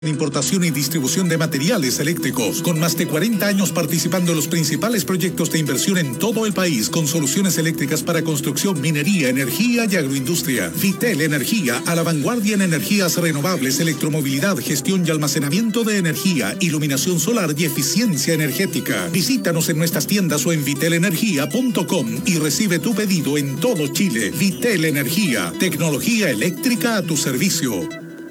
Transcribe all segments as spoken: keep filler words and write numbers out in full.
Importación y distribución de materiales eléctricos, con más de cuarenta años participando en los principales proyectos de inversión en todo el país, con soluciones eléctricas para construcción, minería, energía y agroindustria. Vitel Energía, a la vanguardia en energías renovables, electromovilidad, gestión y almacenamiento de energía, iluminación solar y eficiencia energética. Visítanos en nuestras tiendas o en vitel energía punto com y recibe tu pedido en todo Chile. Vitel Energía, tecnología eléctrica a tu servicio.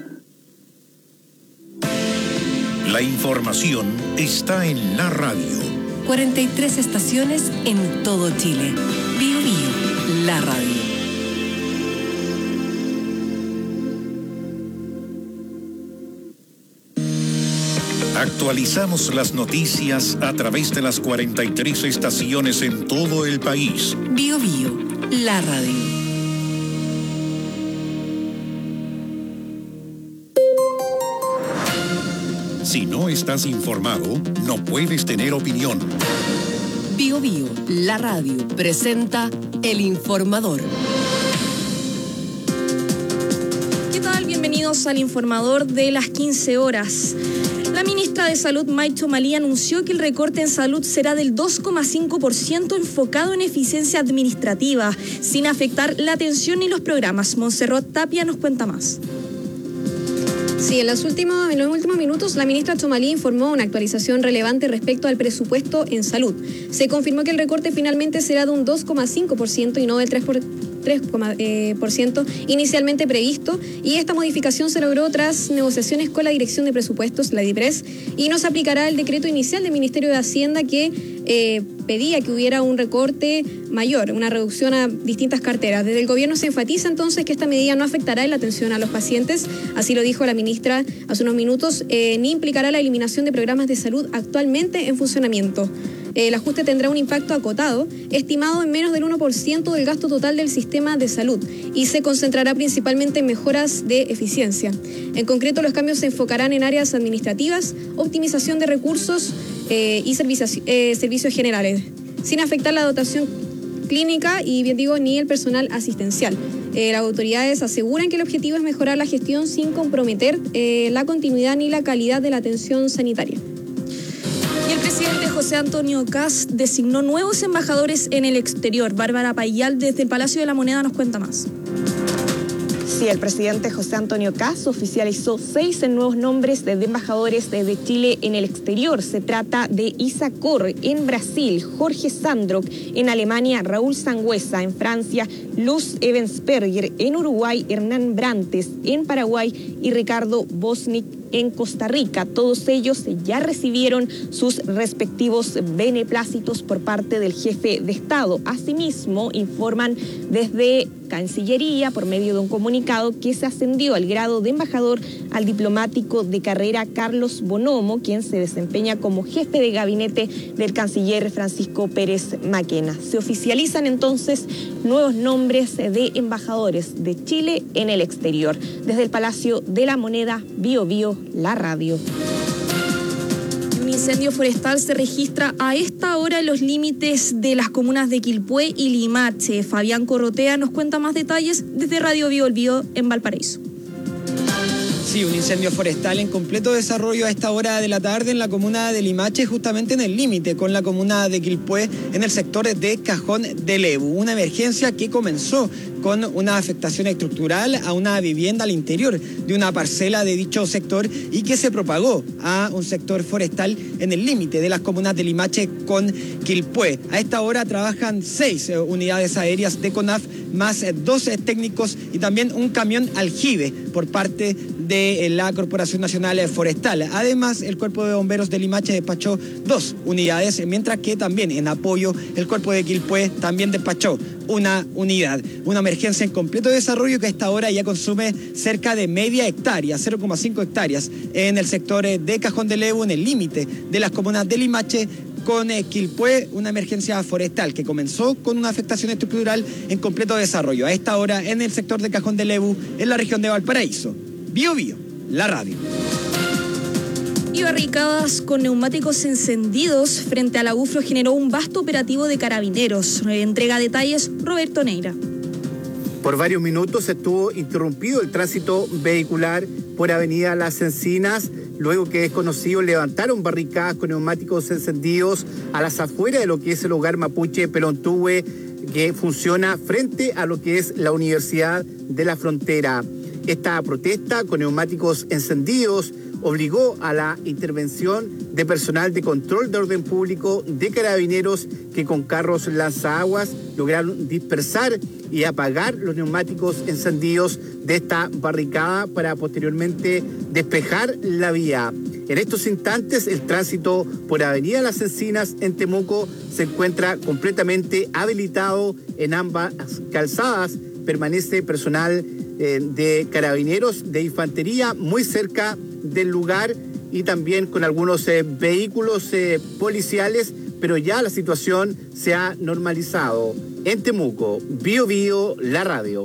La información está en la radio. cuarenta y tres estaciones en todo Chile. Bio Bio, la radio. Actualizamos las noticias a través de las cuarenta y tres estaciones en todo el país. Bio Bio, la radio. Si no estás informado, no puedes tener opinión. Bio Bio, la radio, presenta El Informador. ¿Qué tal? Bienvenidos al Informador de las quince horas. La ministra de Salud, Maicho Malí, anunció que el recorte en salud será del dos coma cinco por ciento enfocado en eficiencia administrativa, sin afectar la atención ni los programas. Montserrat Tapia nos cuenta más. Sí, en los, últimos, en los últimos minutos la ministra Chomalí informó una actualización relevante respecto al presupuesto en salud. Se confirmó que el recorte finalmente será de un dos coma cinco por ciento y no del tres por ciento. tres por ciento inicialmente previsto, y esta modificación se logró tras negociaciones con la Dirección de Presupuestos, la DIPRES, y no se aplicará el decreto inicial del Ministerio de Hacienda que eh, pedía que hubiera un recorte mayor, una reducción a distintas carteras. Desde el gobierno se enfatiza entonces que esta medida no afectará en la atención a los pacientes, así lo dijo la ministra hace unos minutos, eh, ni implicará la eliminación de programas de salud actualmente en funcionamiento. El ajuste tendrá un impacto acotado, estimado en menos del uno por ciento del gasto total del sistema de salud, y se concentrará principalmente en mejoras de eficiencia. En concreto, los cambios se enfocarán en áreas administrativas, optimización de recursos eh, y servicios, eh, servicios generales, sin afectar la dotación clínica y, bien digo, ni el personal asistencial. Eh, las autoridades aseguran que el objetivo es mejorar la gestión sin comprometer eh, la continuidad ni la calidad de la atención sanitaria. Y el presidente José Antonio Kast designó nuevos embajadores en el exterior. Bárbara Payal desde el Palacio de la Moneda nos cuenta más. Sí, el presidente José Antonio Kast oficializó seis nuevos nombres de embajadores de Chile en el exterior. Se trata de Isa Corre en Brasil, Jorge Sandrock en Alemania, Raúl Sangüesa en Francia, Luz Evensperger en Uruguay, Hernán Brantes en Paraguay y Ricardo Bosnick en Costa Rica. Todos ellos ya recibieron sus respectivos beneplácitos por parte del jefe de Estado. Asimismo, informan desde Cancillería, por medio de un comunicado, que se ascendió al grado de embajador al diplomático de carrera Carlos Bonomo, quien se desempeña como jefe de gabinete del canciller Francisco Pérez Maquena. Se oficializan entonces nuevos nombres de embajadores de Chile en el exterior. Desde el Palacio de la Moneda, Bio Bio, la radio. Un incendio forestal se registra a esta hora en los límites de las comunas de Quilpué y Limache. Fabián Corrotea nos cuenta más detalles desde Radio Bio El Bio en Valparaíso. Sí, un incendio forestal en completo desarrollo a esta hora de la tarde en la comuna de Limache, justamente en el límite con la comuna de Quilpué, en el sector de Cajón del Lebu. Una emergencia que comenzó con una afectación estructural a una vivienda al interior de una parcela de dicho sector y que se propagó a un sector forestal en el límite de las comunas de Limache con Quilpué. A esta hora trabajan seis unidades aéreas de CONAF, más dos técnicos y también un camión aljibe por parte de la Corporación Nacional Forestal. Además, el Cuerpo de Bomberos de Limache despachó dos unidades, mientras que también en apoyo el Cuerpo de Quilpué también despachó una unidad. Una emergencia en completo desarrollo que a esta hora ya consume cerca de media hectárea, cero coma cinco hectáreas, en el sector de Cajón del Lebu, en el límite de las comunas de Limache con Quilpué, una emergencia forestal que comenzó con una afectación estructural en completo desarrollo. A esta hora en el sector de Cajón del Lebu, en la región de Valparaíso. Bio Bio, la radio. Y barricadas con neumáticos encendidos frente a la U F R O generó un vasto operativo de carabineros. Entrega detalles Roberto Neira. Por varios minutos estuvo interrumpido el tránsito vehicular por Avenida Las Encinas luego que desconocidos levantaron barricadas con neumáticos encendidos a las afueras de lo que es el hogar mapuche Pelontuhue, que funciona frente a lo que es la Universidad de la Frontera. Esta protesta con neumáticos encendidos obligó a la intervención de personal de control de orden público de carabineros que con carros lanzaguas lograron dispersar y apagar los neumáticos encendidos de esta barricada para posteriormente despejar la vía. En estos instantes el tránsito por Avenida Las Encinas en Temuco se encuentra completamente habilitado en ambas calzadas. Permanece personal eh, de carabineros de infantería muy cerca del lugar y también con algunos eh, vehículos eh, policiales, pero ya la situación se ha normalizado. En Temuco, Bio Bio, la radio.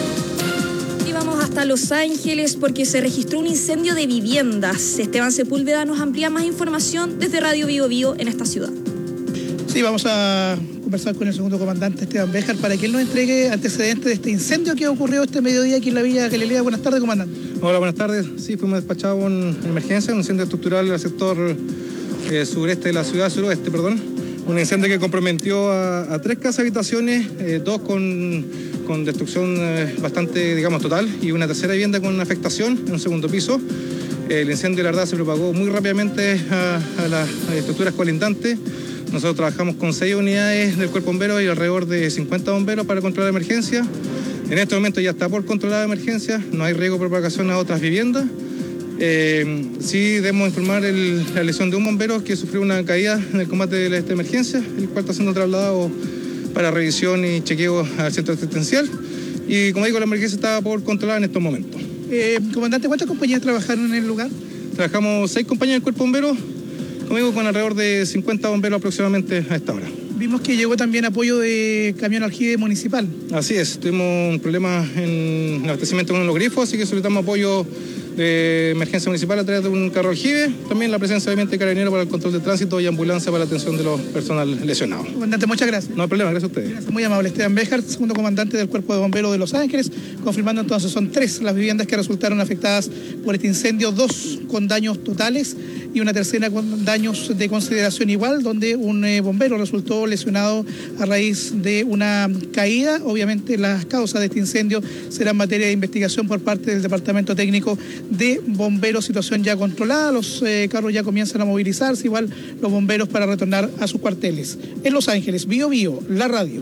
Y vamos hasta Los Ángeles porque se registró un incendio de viviendas. Esteban Sepúlveda nos amplía más información desde Radio Bio Bio en esta ciudad. Sí, vamos a conversar con el segundo comandante Esteban Béjar para que él nos entregue antecedentes de este incendio que ocurrió este mediodía aquí en la Villa Galilea. Buenas tardes, comandante. Hola, buenas tardes. Sí, fuimos despachados en emergencia, un incendio estructural en el sector eh, sureste de la ciudad, suroeste, perdón. Un incendio que comprometió a, a tres casas habitaciones, eh, dos con, con destrucción eh, bastante, digamos, total, y una tercera vivienda con afectación en un segundo piso. El incendio, la verdad, se propagó muy rápidamente a, a las estructuras colindantes. Nosotros trabajamos con seis unidades del Cuerpo Bombero y alrededor de cincuenta bomberos para controlar la emergencia. En este momento ya está por controlar la emergencia, no hay riesgo de propagación a otras viviendas. Eh, sí debemos informar el, la lesión de un bombero que sufrió una caída en el combate de esta emergencia, el cual está siendo trasladado para revisión y chequeo al centro asistencial. Y como digo, la emergencia está por controlar en estos momentos. Eh, comandante, ¿cuántas compañías trabajaron en el lugar? Trabajamos seis compañías del Cuerpo Bombero, conmigo con alrededor de cincuenta bomberos aproximadamente a esta hora. Vimos que llegó también apoyo de camión aljibe municipal. Así es, tuvimos un problema en el abastecimiento con los grifos, así que solicitamos apoyo de emergencia municipal a través de un carro aljibe, también la presencia obviamente de carabineros para el control de tránsito y ambulancia para la atención de los personal lesionados. Comandante, muchas gracias. No hay problema, gracias a ustedes. Gracias, muy amable. Esteban Béjar, segundo comandante del Cuerpo de Bomberos de Los Ángeles, confirmando entonces son tres las viviendas que resultaron afectadas por este incendio, dos con daños totales y una tercera con daños de consideración igual, donde un eh, bombero resultó lesionado a raíz de una caída. Obviamente las causas de este incendio serán materia de investigación por parte del Departamento Técnico de Bomberos. Situación ya controlada, los eh, carros ya comienzan a movilizarse, igual los bomberos para retornar a sus cuarteles. En Los Ángeles, Bio Bio, la radio.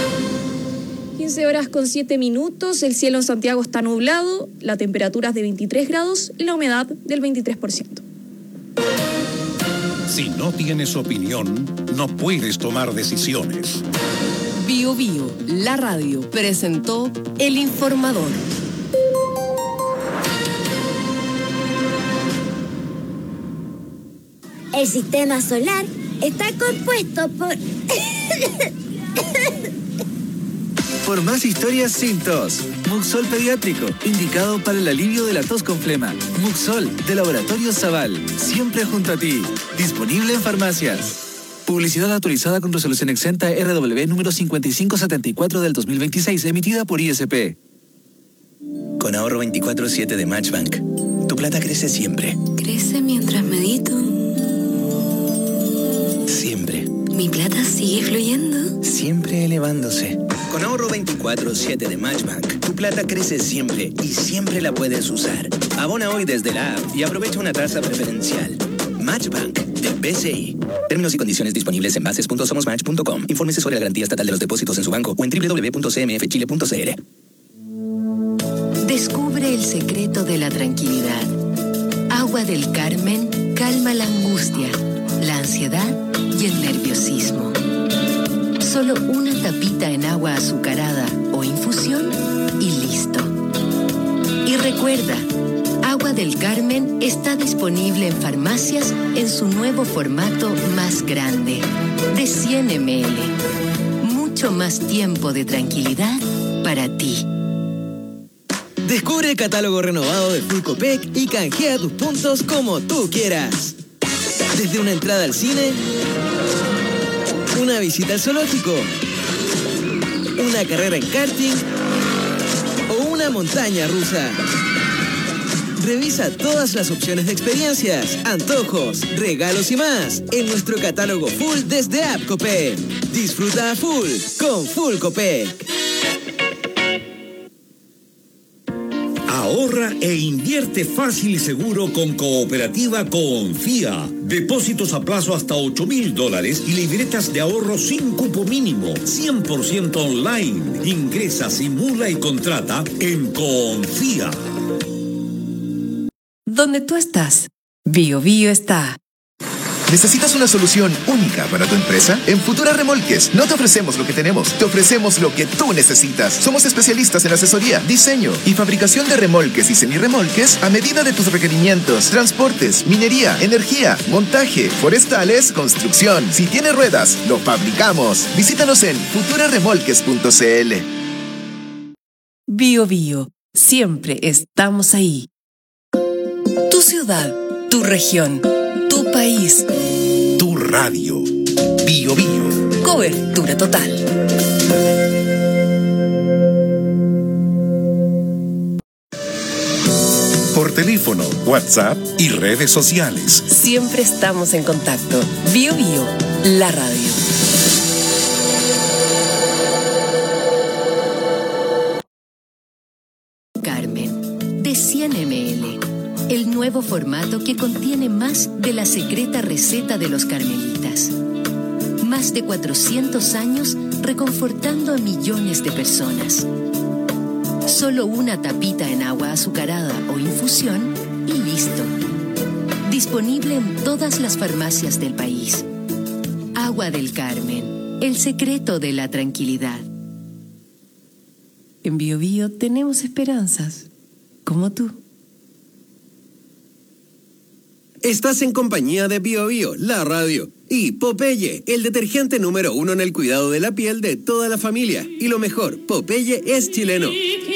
quince horas con siete minutos, el cielo en Santiago está nublado, la temperatura es de veintitrés grados y la humedad del veintitrés por ciento. Si no tienes opinión, no puedes tomar decisiones. Bio Bio, la radio, presentó El Informador. El sistema solar está compuesto por... Por más historias sin tos. Muxol Pediátrico, indicado para el alivio de la tos con flema. Muxol, de Laboratorio Zaval, siempre junto a ti. Disponible en farmacias. Publicidad autorizada con resolución exenta R W número cincuenta y cinco setenta y cuatro del dos mil veintiséis, emitida por I S P. Con ahorro veinticuatro siete de Matchbank, tu plata crece siempre. Crece mientras medito. Siempre. Mi plata sigue fluyendo. Siempre elevándose. Con ahorro veinticuatro siete de Matchbank, tu plata crece siempre y siempre la puedes usar. Abona hoy desde la app y aprovecha una tasa preferencial. Matchbank, de B C I. Términos y condiciones disponibles en bases punto somos match punto com. Infórmese sobre la garantía estatal de los depósitos en su banco o en doble u doble u doble u punto c m f chile punto c l. Descubre el secreto de la tranquilidad. Agua del Carmen calma la angustia, la ansiedad y el nerviosismo. Solo una tapita en agua azucarada o infusión y listo. Y recuerda, Agua del Carmen está disponible en farmacias en su nuevo formato más grande, de cien mililitros. Mucho más tiempo de tranquilidad para ti. Descubre el catálogo renovado de Fulcopec y canjea tus puntos como tú quieras. Desde una entrada al cine, una visita al zoológico, una carrera en karting o una montaña rusa. Revisa todas las opciones de experiencias, antojos, regalos y más en nuestro catálogo full desde App Copec. Disfruta a full con Full Copec. Ahorra e invierte fácil y seguro con Cooperativa Confía. Depósitos a plazo hasta ocho mil dólares y libretas de ahorro sin cupo mínimo, cien por ciento online. Ingresa, simula y contrata en Confía. Donde tú estás, Bio Bio está. ¿Necesitas una solución única para tu empresa? En Futura Remolques no te ofrecemos lo que tenemos, te ofrecemos lo que tú necesitas. Somos especialistas en asesoría, diseño y fabricación de remolques y semirremolques a medida de tus requerimientos, transportes, minería, energía, montaje, forestales, construcción. Si tiene ruedas, lo fabricamos. Visítanos en futura remolques punto c l. Bio Bio, siempre estamos ahí. Tu ciudad, tu región, tu país, tu radio. Bio Bio. Cobertura total. Por teléfono, WhatsApp y redes sociales. Siempre estamos en contacto. Bio Bio, la radio. Carmen, de cien mililitros. El nuevo formato que contiene más de la secreta receta de los carmelitas. Más de cuatrocientos años reconfortando a millones de personas. Solo una tapita en agua azucarada o infusión y listo. Disponible en todas las farmacias del país. Agua del Carmen, el secreto de la tranquilidad. En Bio Bio tenemos esperanzas, como tú. Estás en compañía de Bio Bio, la radio, y Popeye, el detergente número uno en el cuidado de la piel de toda la familia. Y lo mejor, Popeye es chileno.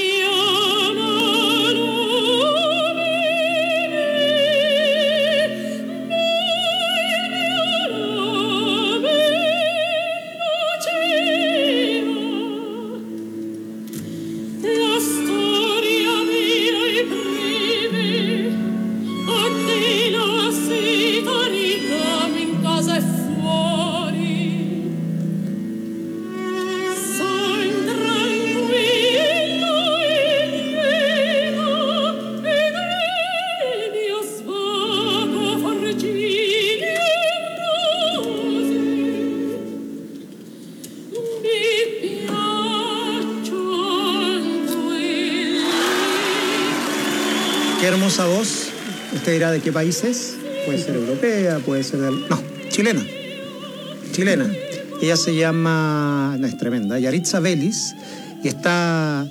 Qué hermosa voz. Usted dirá de qué país es. Puede ser europea, puede ser de... No, chilena. Chilena. Ella se llama... No, es tremenda. Yaritza Vélez. Y está...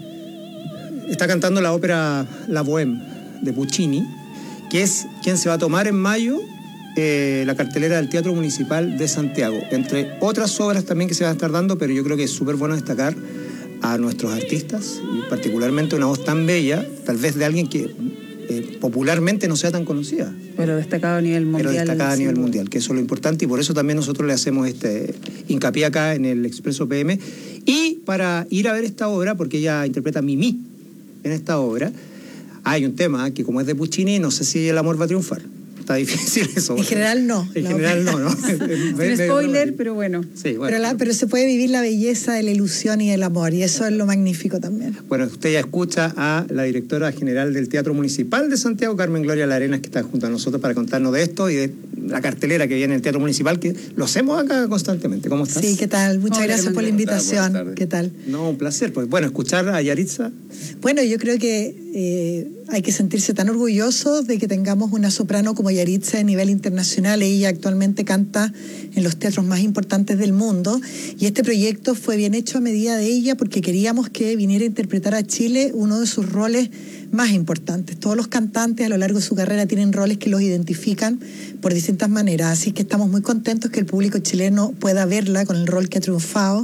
Está cantando la ópera La Bohème de Puccini, que es quien se va a tomar en mayo eh, la cartelera del Teatro Municipal de Santiago. Entre otras obras también que se van a estar dando, pero yo creo que es súper bueno destacar a nuestros artistas, y particularmente una voz tan bella, tal vez de alguien que eh, popularmente no sea tan conocida. Pero destacada a nivel mundial. Pero destacada a nivel mundial, que eso es lo importante, y por eso también nosotros le hacemos este hincapié acá en el Expreso P M. Y para ir a ver esta obra, porque ella interpreta a Mimi en esta obra, hay un tema que como es de Puccini, no sé si el amor va a triunfar. Está difícil eso. En general no. En general no, ¿no? Sin spoiler, pero bueno. Sí, bueno. Pero, la, pero se puede vivir la belleza de la ilusión y el amor, y eso es lo magnífico también. Bueno, usted ya escucha a la directora general del Teatro Municipal de Santiago, Carmen Gloria Larenas, que está junto a nosotros para contarnos de esto y de la cartelera que viene en el Teatro Municipal, que lo hacemos acá constantemente. ¿Cómo estás? Sí, ¿qué tal? Muchas Hola, gracias por la invitación. ¿Qué tal? No, un placer. Pues bueno, escuchar a Yaritza. Bueno, yo creo que eh, hay que sentirse tan orgullosos de que tengamos una soprano como Yaritza a nivel internacional. Ella actualmente canta en los teatros más importantes del mundo, y este proyecto fue bien hecho a medida de ella porque queríamos que viniera a interpretar a Chile uno de sus roles más importantes. Todos los cantantes a lo largo de su carrera tienen roles que los identifican por distintas maneras, así que estamos muy contentos que el público chileno pueda verla con el rol que ha triunfado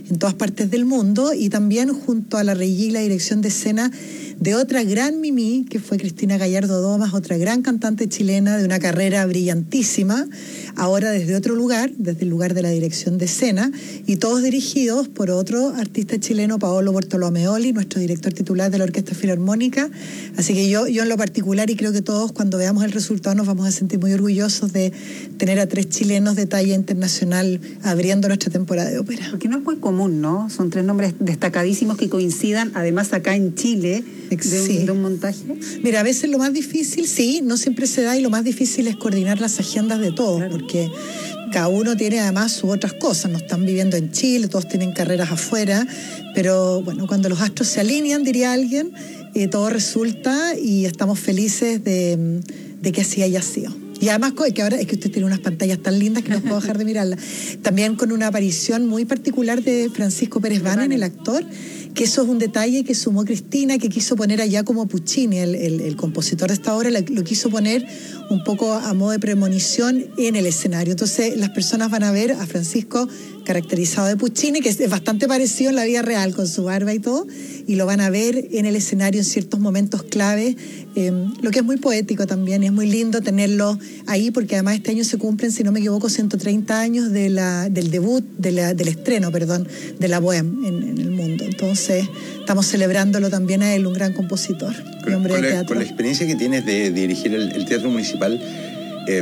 en todas partes del mundo, y también junto a la reguía y la dirección de escena de otra gran mimí, que fue Cristina Gallardo Domas, otra gran cantante chilena de una carrera brillantísima, ahora desde otro lugar, desde el lugar de la dirección de escena, y todos dirigidos por otro artista chileno, Paolo Bortolomeoli, nuestro director titular de la Orquesta Filarmónica. Así que yo, yo en lo particular, y creo que todos cuando veamos el resultado nos vamos a sentir muy orgullosos de tener a tres chilenos de talla internacional abriendo nuestra temporada de ópera. Porque no es muy común, ¿no? Son tres nombres destacadísimos que coincidan, además acá en Chile, de un, sí. de un montaje. Mira, a veces lo más difícil, sí, no siempre se da, y lo más difícil es coordinar las agendas de todos, claro, porque cada uno tiene además sus otras cosas, no están viviendo en Chile, todos tienen carreras afuera, pero bueno, cuando los astros se alinean, diría alguien, eh, todo resulta, y estamos felices de, de que así haya sido. Y además que ahora es que usted tiene unas pantallas tan lindas que no puedo dejar de mirarlas. También con una aparición muy particular de Francisco Pérez Banen, el actor, que eso es un detalle que sumó Cristina, que quiso poner allá como Puccini, el, el, el compositor de esta obra, lo, lo quiso poner un poco a modo de premonición en el escenario. Entonces las personas van a ver a Francisco caracterizado de Puccini, que es bastante parecido en la vida real, con su barba y todo, y lo van a ver en el escenario en ciertos momentos clave, eh, lo que es muy poético también, y es muy lindo tenerlo ahí, porque además este año se cumplen, si no me equivoco, ciento treinta años de la, del debut, de la, del estreno, perdón, de la Bohème en, en el mundo. Entonces estamos celebrándolo también a él, un gran compositor, un hombre con, de la, teatro. con la experiencia que tienes de, de dirigir el, el Teatro Municipal, eh,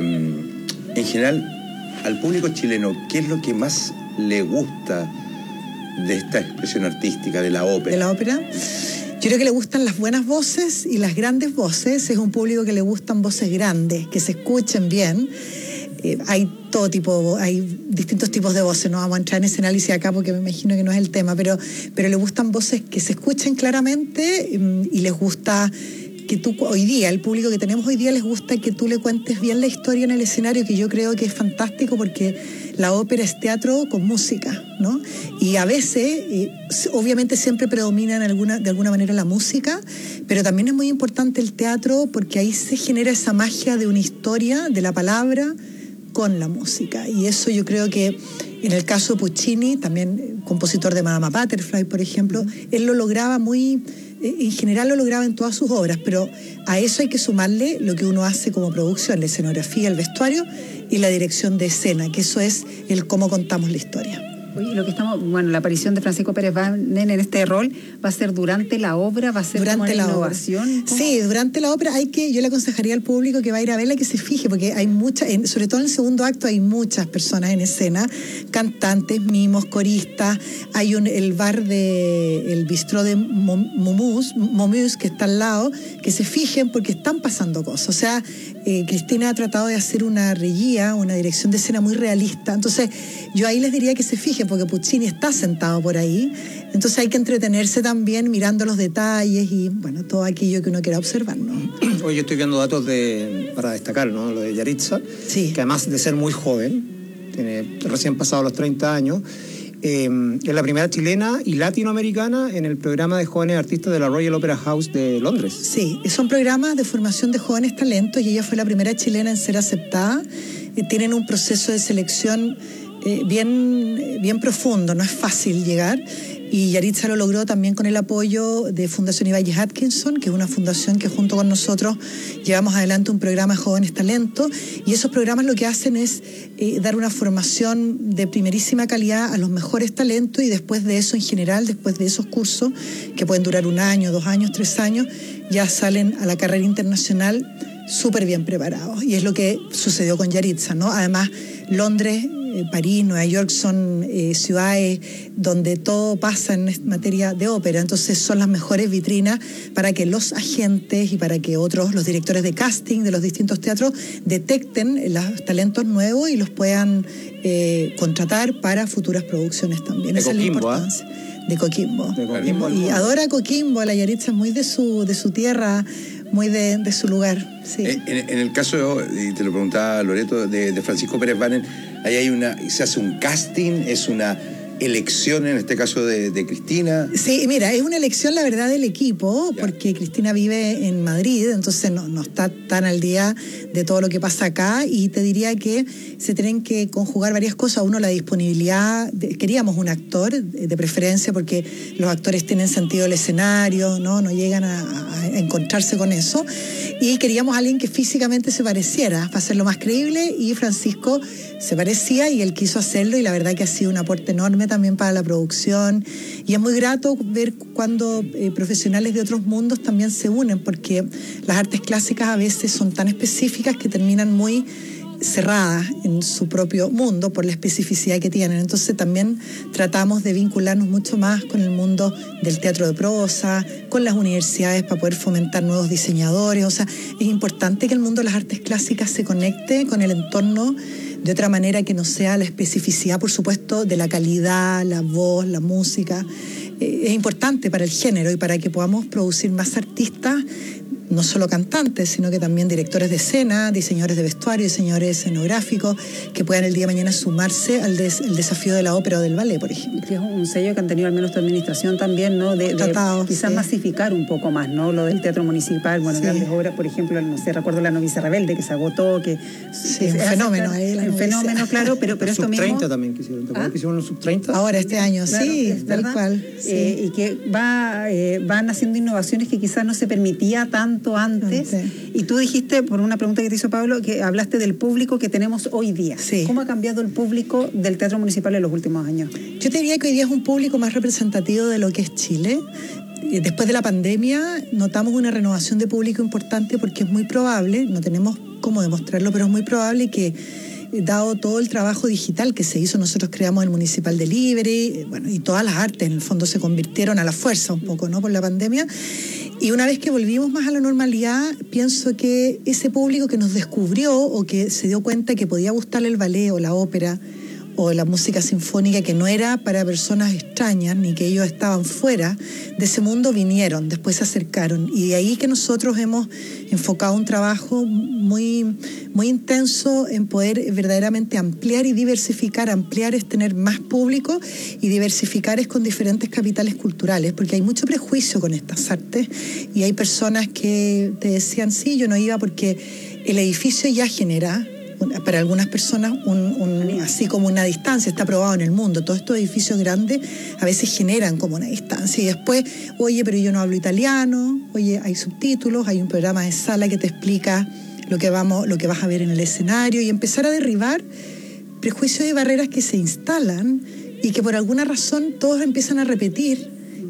en general, al público chileno, ¿qué es lo que más le gusta de esta expresión artística, de la ópera? ¿De la ópera? Yo creo que le gustan las buenas voces y las grandes voces. Es un público que le gustan voces grandes, que se escuchen bien. Eh, hay todo tipo, hay distintos tipos de voces, no vamos a entrar en ese análisis acá porque me imagino que no es el tema, pero, pero le gustan voces que se escuchen claramente, y les gusta que tú, hoy día, el público que tenemos hoy día les gusta que tú le cuentes bien la historia en el escenario, que yo creo que es fantástico porque la ópera es teatro con música, ¿no? Y a veces, eh, obviamente siempre predomina en alguna, de alguna manera la música, pero también es muy importante el teatro porque ahí se genera esa magia de una historia, de la palabra, con la música. Y eso yo creo que en el caso de Puccini, también compositor de Madama Butterfly, por ejemplo, él lo lograba muy... en general lo lograba en todas sus obras, pero a eso hay que sumarle lo que uno hace como producción, la escenografía, el vestuario y la dirección de escena, que eso es el cómo contamos la historia. Oye, lo que estamos, bueno, la aparición de Francisco Pérez Banen en este rol va a ser durante la obra, va a ser durante como la innovación. Obra. Sí, durante la obra hay que, yo le aconsejaría al público que va a ir a verla que se fije, porque hay muchas, sobre todo en el segundo acto hay muchas personas en escena, cantantes, mimos, coristas, hay un, el bar de, el bistró de Momus, Momus que está al lado, que se fijen porque están pasando cosas. O sea, eh, Cristina ha tratado de hacer una reguía, una dirección de escena muy realista. Entonces, yo ahí les diría que se fijen, porque Puccini está sentado por ahí, entonces hay que entretenerse también mirando los detalles y bueno, todo aquello que uno quiera observar, ¿no? Hoy estoy viendo datos de, para destacar, ¿no? Lo de Yaritza, sí, que además de ser muy joven, tiene recién pasado los treinta años, eh, es la primera chilena y latinoamericana en el programa de jóvenes artistas de la Royal Opera House de Londres. Sí, son programas de formación de jóvenes talentos y ella fue la primera chilena en ser aceptada. Eh, tienen un proceso de selección Eh, bien, bien profundo, no es fácil llegar, y Yaritza lo logró también con el apoyo de Fundación Ibáñez Atkinson, que es una fundación que junto con nosotros llevamos adelante un programa de jóvenes talentos, y esos programas lo que hacen es eh, dar una formación de primerísima calidad a los mejores talentos, y después de eso en general, después de esos cursos, que pueden durar un año, dos años, tres años, ya salen a la carrera internacional súper bien preparados, y es lo que sucedió con Yaritza, ¿no? Además, Londres, París, Nueva York son eh, ciudades donde todo pasa en materia de ópera, entonces son las mejores vitrinas para que los agentes y para que otros, los directores de casting de los distintos teatros, detecten los talentos nuevos y los puedan eh, contratar para futuras producciones también. De Esa Coquimbo, es la importancia. ¿eh? De Coquimbo. De Coquimbo. Y adora Coquimbo, la Yaritza es muy de su, de su tierra, muy de, de su lugar. Sí. En, en el caso, y te lo preguntaba Loreto, de, de Francisco Pérez Banen, ahí hay una, se hace un casting, es una elección en este caso de, de Cristina? Sí, mira, es una elección la verdad del equipo, ya. Porque Cristina vive en Madrid, entonces no, no está tan al día de todo lo que pasa acá, y te diría que se tienen que conjugar varias cosas. Uno, la disponibilidad, de, queríamos un actor de preferencia porque los actores tienen sentido del escenario, no, no llegan a, a encontrarse con eso, y queríamos a alguien que físicamente se pareciera para hacerlo más creíble, y Francisco se parecía y él quiso hacerlo, y la verdad que ha sido un aporte enorme también para la producción, y es muy grato ver cuando eh, profesionales de otros mundos también se unen, porque las artes clásicas a veces son tan específicas que terminan muy cerradas en su propio mundo por la especificidad que tienen. Entonces también tratamos de vincularnos mucho más con el mundo del teatro de prosa, con las universidades para poder fomentar nuevos diseñadores. O sea, es importante que el mundo de las artes clásicas se conecte con el entorno de otra manera que no sea la especificidad, por supuesto, de la calidad, la voz, la música. Eh, es importante para el género y para que podamos producir más artistas, no solo cantantes, sino que también directores de escena, diseñadores de vestuario, diseñadores escenográficos, que puedan el día de mañana sumarse al des, el desafío de la ópera o del ballet, por ejemplo. Es un sello que han tenido al menos tu administración también, ¿no? De, Tratado, de quizás sí. masificar un poco más, ¿no? Lo del teatro municipal, bueno, sí. Grandes obras, por ejemplo, no sé, recuerdo La novicia rebelde, que se agotó, que... Sí, un fenómeno ahí. Un fenómeno, claro, pero, pero esto sub mismo... sub treinta también quisieron, ¿te acuerdas que hicieron los sub treinta? Ahora, este año, claro, sí, tal cual. Sí. Eh, y que va, eh, van haciendo innovaciones que quizás no se permitía tanto antes. Sí. Y tú dijiste, por una pregunta que te hizo Pablo, que hablaste del público que tenemos hoy día. Sí. ¿Cómo ha cambiado el público del teatro municipal en los últimos años? Yo te diría que hoy día es un público más representativo de lo que es Chile. Después de la pandemia notamos una renovación de público importante, porque es muy probable, no tenemos cómo demostrarlo, pero es muy probable que, dado todo el trabajo digital que se hizo, nosotros creamos el Municipal Delivery, bueno, y todas las artes en el fondo se convirtieron a la fuerza un poco, ¿no?, por la pandemia. Y una vez que volvimos más a la normalidad, pienso que ese público que nos descubrió o que se dio cuenta que podía gustarle el ballet o la ópera o la música sinfónica, que no era para personas extrañas ni que ellos estaban fuera de ese mundo, vinieron, después se acercaron, y de ahí que nosotros hemos enfocado un trabajo muy, muy intenso en poder verdaderamente ampliar y diversificar. Ampliar es tener más público, y diversificar es con diferentes capitales culturales, porque hay mucho prejuicio con estas artes, y hay personas que te decían, sí, yo no iba porque el edificio ya genera para algunas personas un, un, así como una distancia, está probado en el mundo. Todos estos edificios grandes a veces generan como una distancia, y después, oye, pero yo no hablo italiano, oye, hay subtítulos, hay un programa de sala que te explica lo que vamos, lo que vas a ver en el escenario, y empezar a derribar prejuicios y barreras que se instalan y que por alguna razón todos empiezan a repetir,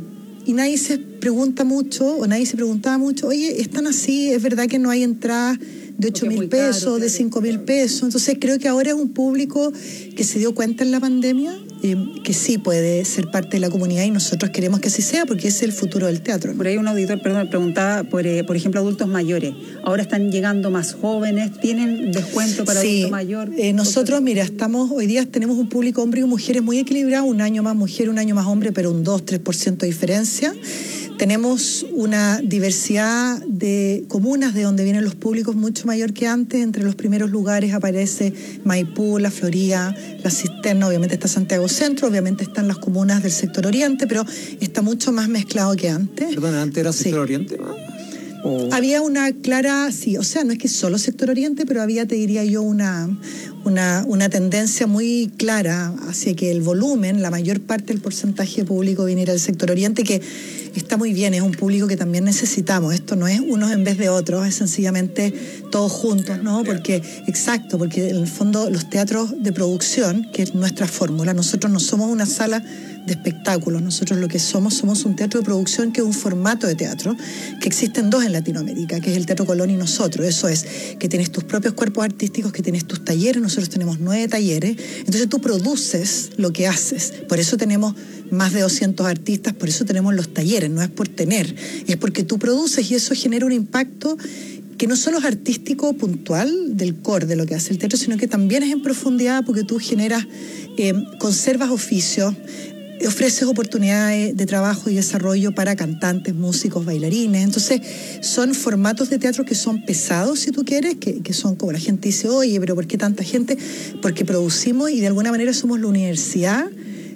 y nadie se pregunta mucho, o nadie se preguntaba mucho, oye, están así, es verdad que no hay entradas de ocho mil pesos, caro, de cinco mil pesos. Entonces creo que ahora es un público que se dio cuenta en la pandemia eh, que sí puede ser parte de la comunidad, y nosotros queremos que así sea, porque es el futuro del teatro. Por ahí un auditor, perdón, preguntaba por, eh, por ejemplo, adultos mayores. Ahora están llegando más jóvenes, ¿tienen descuento para sí, adulto mayor? Eh, nosotros, mira, estamos hoy día tenemos un público hombre y mujeres muy equilibrado, un año más mujer, un año más hombre, pero un dos a tres por ciento de diferencia. Tenemos una diversidad de comunas de donde vienen los públicos mucho mayor que antes. Entre los primeros lugares aparece Maipú, La Florida, La Cisterna, obviamente está Santiago Centro, obviamente están las comunas del sector oriente, pero está mucho más mezclado que antes. Perdón, ¿antes era sector sí. oriente? ¿O? Había una clara, sí, o sea, no es que solo sector oriente, pero había, te diría yo, una, una, una tendencia muy clara hacia que el volumen, la mayor parte del porcentaje público viniera del sector oriente, que está muy bien, es un público que también necesitamos. Esto no es unos en vez de otros, es sencillamente todos juntos, ¿no? Porque, exacto, porque en el fondo los teatros de producción, que es nuestra fórmula, nosotros no somos una sala de espectáculos, nosotros lo que somos, somos un teatro de producción, que es un formato de teatro, que existen dos en Latinoamérica, que es el Teatro Colón y nosotros. Eso es, que tienes tus propios cuerpos artísticos, que tienes tus talleres, nosotros tenemos nueve talleres, entonces tú produces lo que haces, por eso tenemos más de doscientos artistas, por eso tenemos los talleres, no es por tener, es porque tú produces, y eso genera un impacto que no solo es artístico puntual del core de lo que hace el teatro, sino que también es en profundidad, porque tú generas, eh, conservas oficios, ofreces oportunidades de trabajo y desarrollo para cantantes, músicos, bailarines. Entonces son formatos de teatro que son pesados, si tú quieres, que, que son como la gente dice, oye, pero ¿por qué tanta gente? Porque producimos, y de alguna manera somos la universidad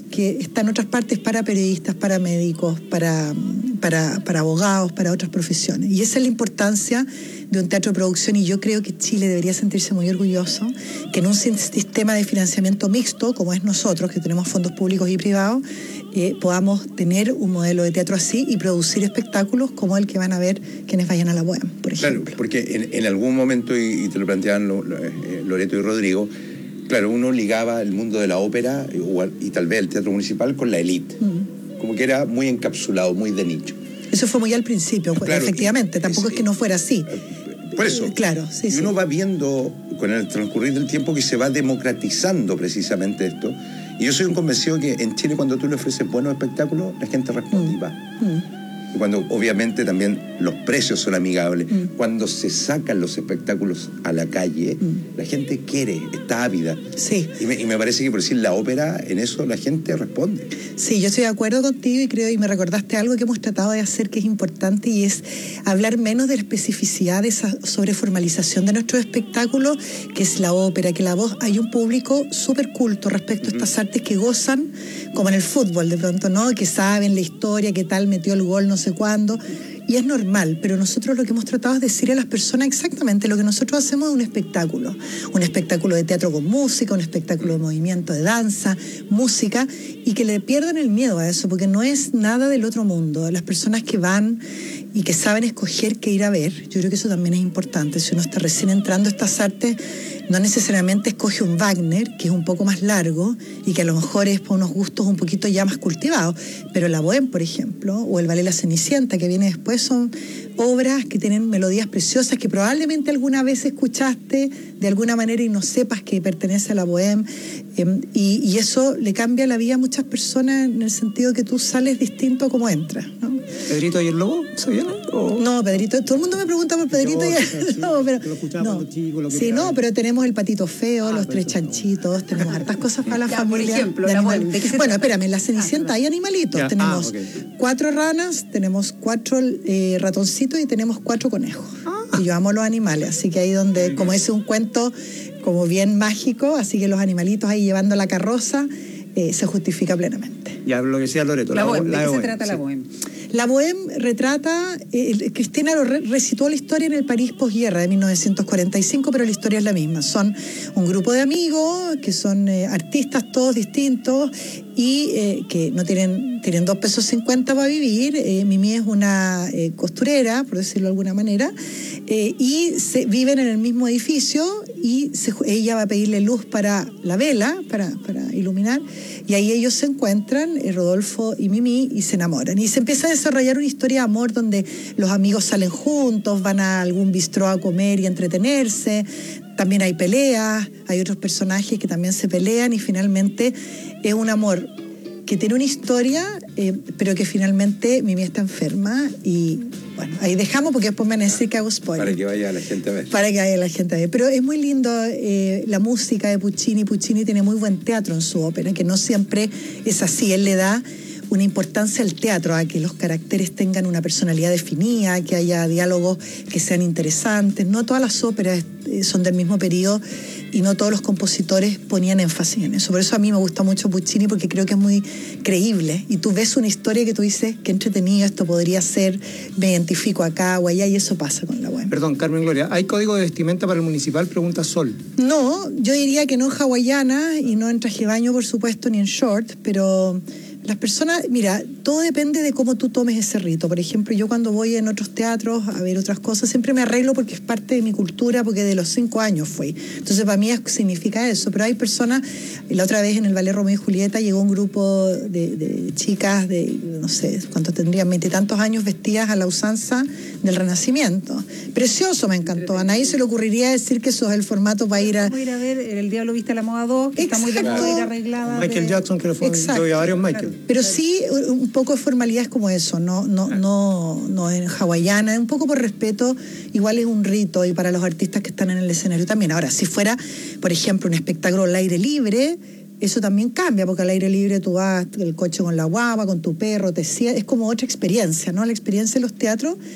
que está en otras partes para periodistas, para médicos, para, para, para abogados, para otras profesiones. Y esa es la importancia de un teatro de producción, y yo creo que Chile debería sentirse muy orgulloso que en un sistema de financiamiento mixto, como es nosotros, que tenemos fondos públicos y privados, eh, podamos tener un modelo de teatro así y producir espectáculos como el que van a ver quienes vayan a la B O E M, por ejemplo. Claro, porque en, en algún momento, y, y te lo planteaban lo, lo, eh, Loreto y Rodrigo, claro, uno ligaba el mundo de la ópera y, y tal vez el teatro municipal con la élite. Mm. Como que era muy encapsulado, muy de nicho. Eso fue muy al principio, claro, efectivamente. Tampoco es, es que no fuera así. Por eso. Eh, claro, sí, y sí. uno va viendo con el transcurrir del tiempo que se va democratizando precisamente esto. Y yo soy un convencido que en Chile, cuando tú le ofreces buenos espectáculos, la gente responde mm. y va. Mm. Y cuando obviamente también los precios son amigables, mm. cuando se sacan los espectáculos a la calle, mm. la gente quiere, está ávida. Sí. Y me, y me parece que por decir la ópera, en eso la gente responde. Sí, yo estoy de acuerdo contigo y creo, y me recordaste algo que hemos tratado de hacer que es importante, y es hablar menos de la especificidad de esa sobreformalización de nuestros espectáculos, que es la ópera, que la voz. Hay un público súper culto respecto a estas artes que gozan, como en el fútbol de pronto, ¿no? Que saben la historia, que tal metió el gol, no sé cuándo, y es normal, pero nosotros lo que hemos tratado es decirle a las personas exactamente lo que nosotros hacemos de un espectáculo, un espectáculo de teatro con música, un espectáculo de movimiento, de danza, música, y que le pierdan el miedo a eso, porque no es nada del otro mundo. Las personas que van y que saben escoger qué ir a ver, yo creo que eso también es importante. Si uno está recién entrando a estas artes, no necesariamente escoge un Wagner, que es un poco más largo y que a lo mejor es por unos gustos un poquito ya más cultivados, pero la B O E M, por ejemplo, o el ballet La Cenicienta, que viene después, son obras que tienen melodías preciosas que probablemente alguna vez escuchaste de alguna manera y no sepas que pertenece a la B O E M, eh, y, y eso le cambia la vida a muchas personas en el sentido que tú sales distinto a como entras, ¿no? ¿Pedrito y el Lobo? ¿Se viene? ¿O? No, Pedrito, todo el mundo me pregunta por Pedrito y el Lobo, pero lo escuchaba no. cuando chico, lo que Sí, no, pero tenemos el Patito Feo, ah, los Tres eso, Chanchitos, no. Tenemos hartas cosas para la ya, familia. Por ejemplo, de la animal... ¿de qué se Bueno, trata? espérame, en La Cenicienta hay animalitos. Ya. Tenemos ah, okay. cuatro ranas, tenemos cuatro eh, ratoncitos y tenemos cuatro conejos. Ah. Y yo amo los animales, así que ahí donde, como es un cuento como bien mágico, así que los animalitos ahí llevando la carroza, eh, se justifica plenamente. Ya lo que decía Loreto. La, la B O E M, ¿de qué B O E M, se trata sí. la B O E M? La B O E M retrata, eh, Cristina lo re, recitó la historia en el París posguerra de mil novecientos cuarenta y cinco, pero la historia es la misma. Son un grupo de amigos que son eh, artistas todos distintos y eh, que no tienen, tienen dos pesos cincuenta para vivir. Eh, Mimi es una eh, costurera, por decirlo de alguna manera, eh, y se, viven en el mismo edificio y se, ella va a pedirle luz para la vela, para, para iluminar, y ahí ellos se encuentran, eh, Rodolfo y Mimi, y se enamoran. Y se empieza a desarrollar una historia de amor donde los amigos salen juntos, van a algún bistró a comer y a entretenerse. También hay peleas, hay otros personajes que también se pelean y finalmente es un amor que tiene una historia, eh, pero que finalmente Mimi está enferma y bueno, ahí dejamos porque después me van a decir que hago spoiler. Para que vaya la gente a ver. Para que vaya la gente a ver. Pero es muy lindo eh, la música de Puccini. Puccini tiene muy buen teatro en su ópera, que no siempre es así. Él le da una importancia al teatro, a que los caracteres tengan una personalidad definida, que haya diálogos que sean interesantes. No todas las óperas son del mismo periodo y no todos los compositores ponían énfasis en eso. Por eso a mí me gusta mucho Puccini, porque creo que es muy creíble. Y tú ves una historia que tú dices, qué entretenido, esto podría ser, me identifico acá o allá, y eso pasa con la B O E M. Perdón, Carmen Gloria, ¿hay código de vestimenta para el municipal? Pregunta Sol. No, yo diría que no en hawaiana y no en traje de baño, por supuesto, ni en short, pero las personas, mira, todo depende de cómo tú tomes ese rito. Por ejemplo, yo cuando voy en otros teatros a ver otras cosas, siempre me arreglo porque es parte de mi cultura, porque de los cinco años fui. Entonces, para mí significa eso. Pero hay personas, la otra vez en el Ballet Romeo y Julieta llegó un grupo de, de chicas de, no sé, cuántos tendrían, veintitantos años, vestidas a la usanza del Renacimiento. Precioso, me encantó. A nadie se le ocurriría decir que eso es el formato para ir a... Vamos a ir a ver El Diablo Viste a la Moda dos, que Exacto. está muy de moda ir arreglada. Michael de... Jackson, que le fue Exacto. yo y a varios Michael. Pero sí, un poco de formalidad es como eso, no, no, no, no en hawaiana, un poco por respeto, igual es un rito y para los artistas que están en el escenario también. Ahora, si fuera, por ejemplo, un espectáculo al aire libre, eso también cambia, porque al aire libre tú vas, el coche con la guagua, con tu perro, te sientas, es como otra experiencia, ¿no? La experiencia de los teatros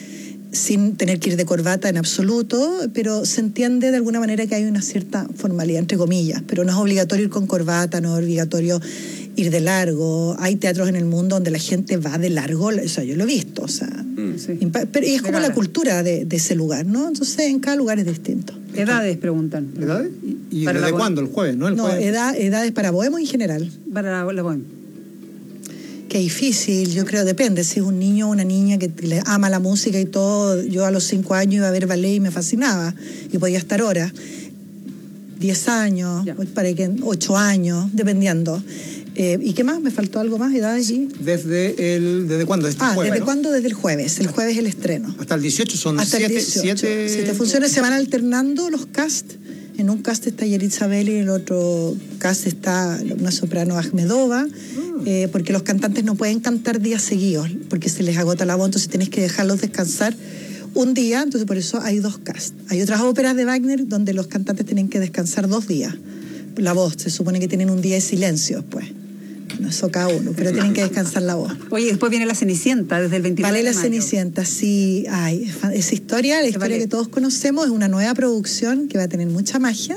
sin tener que ir de corbata en absoluto, pero se entiende de alguna manera que hay una cierta formalidad, entre comillas, pero no es obligatorio ir con corbata, no es obligatorio ir de largo. Hay teatros en el mundo donde la gente va de largo, o sea, yo lo he visto, o sea, mm. sí. pero es como la cultura de, de ese lugar, ¿no? Entonces en cada lugar es distinto. Edades, preguntan. ¿Edades? ¿Y, y desde cuándo? ¿El jueves? No, el no jueves. Edad, edades para bohemo en general. Para la, la bohemo. Qué difícil, yo creo, depende. Si es un niño o una niña que le ama la música y todo, yo a los cinco años iba a ver ballet y me fascinaba y podía estar horas. Diez años, para que ocho años, dependiendo. Eh, ¿Y qué más? ¿Me faltó algo más? ¿Edad allí? ¿Desde el, ¿desde cuándo? Este ah, jueves, ¿desde ¿no? cuándo? Desde el jueves. El jueves es el estreno. Hasta el dieciocho son Hasta siete, el dieciocho. siete... siete funciones. Se van alternando los casts. En un cast está Yaritza Belli, en el otro cast está una soprano Ahmedova, mm. eh, porque los cantantes no pueden cantar días seguidos, porque se les agota la voz, entonces tienes que dejarlos descansar un día, entonces por eso hay dos casts. Hay otras óperas de Wagner donde los cantantes tienen que descansar dos días. La voz, se supone que tienen un día de silencio, pues. No, eso cada uno, pero tienen que descansar la voz. Oye, después viene La Cenicienta, desde el veintinueve vale, de La mayo. Cenicienta, sí. Ay, esa historia, la historia vale. que todos conocemos, es una nueva producción que va a tener mucha magia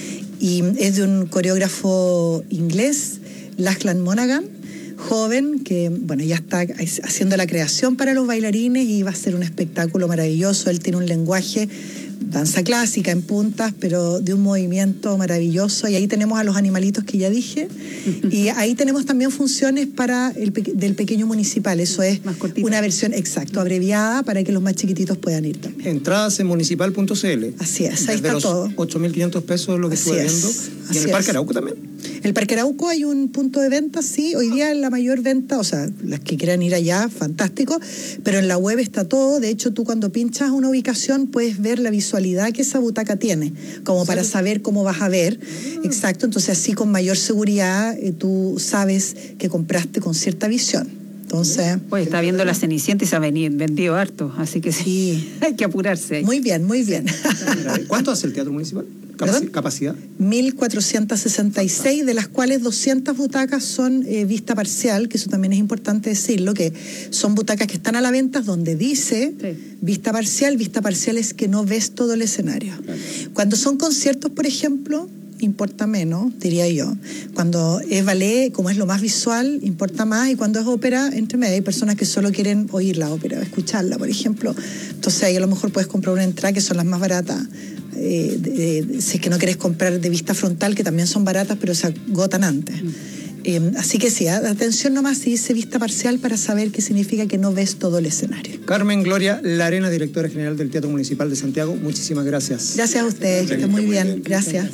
y es de un coreógrafo inglés, Lachlan Monaghan, joven, que bueno, ya está haciendo la creación para los bailarines y va a ser un espectáculo maravilloso. Él tiene un lenguaje, danza clásica en puntas, pero de un movimiento maravilloso. Y ahí tenemos a los animalitos que ya dije. Y ahí tenemos también funciones para el pe- del pequeño municipal. Eso es una versión, exacto, abreviada para que los más chiquititos puedan ir también. Entradas en municipal punto c l. Así es, ahí Desde está los todo. ocho mil quinientos pesos lo que Así estuve es, viendo. ¿Y en el Parque Arauco también? El Parque Arauco hay un punto de venta, sí. Hoy día es la mayor venta, o sea, las que quieran ir allá, fantástico. Pero en la web está todo. De hecho, tú cuando pinchas una ubicación puedes ver la visualidad que esa butaca tiene, como para saber cómo vas a ver. Exacto, entonces así con mayor seguridad eh, tú sabes que compraste con cierta visión. Entonces, Oye, está viendo La Cenicienta y se ha vendido harto, así que sí, hay que apurarse. Muy bien, muy bien. ¿Cuánto hace el Teatro Municipal? ¿Perdón? ¿Capacidad? mil cuatrocientas sesenta y seis, de las cuales doscientas butacas son eh, vista parcial, que eso también es importante decirlo, que son butacas que están a la venta donde dice sí. vista parcial. Vista parcial es que no ves todo el escenario. Claro. Cuando son conciertos, por ejemplo, importa menos, diría yo. Cuando es ballet, como es lo más visual, importa más, y cuando es ópera, entre medio, hay personas que solo quieren oír la ópera, escucharla, por ejemplo. Entonces ahí a lo mejor puedes comprar una entrada, que son las más baratas. Eh, de, de, si es que no quieres comprar de vista frontal, que también son baratas, pero se agotan antes. Mm. Eh, así que sí, atención nomás si dice vista parcial para saber qué significa que no ves todo el escenario. Carmen Gloria Larena, directora general del Teatro Municipal de Santiago, muchísimas gracias. Gracias a ustedes, que estén muy bien. bien. Gracias.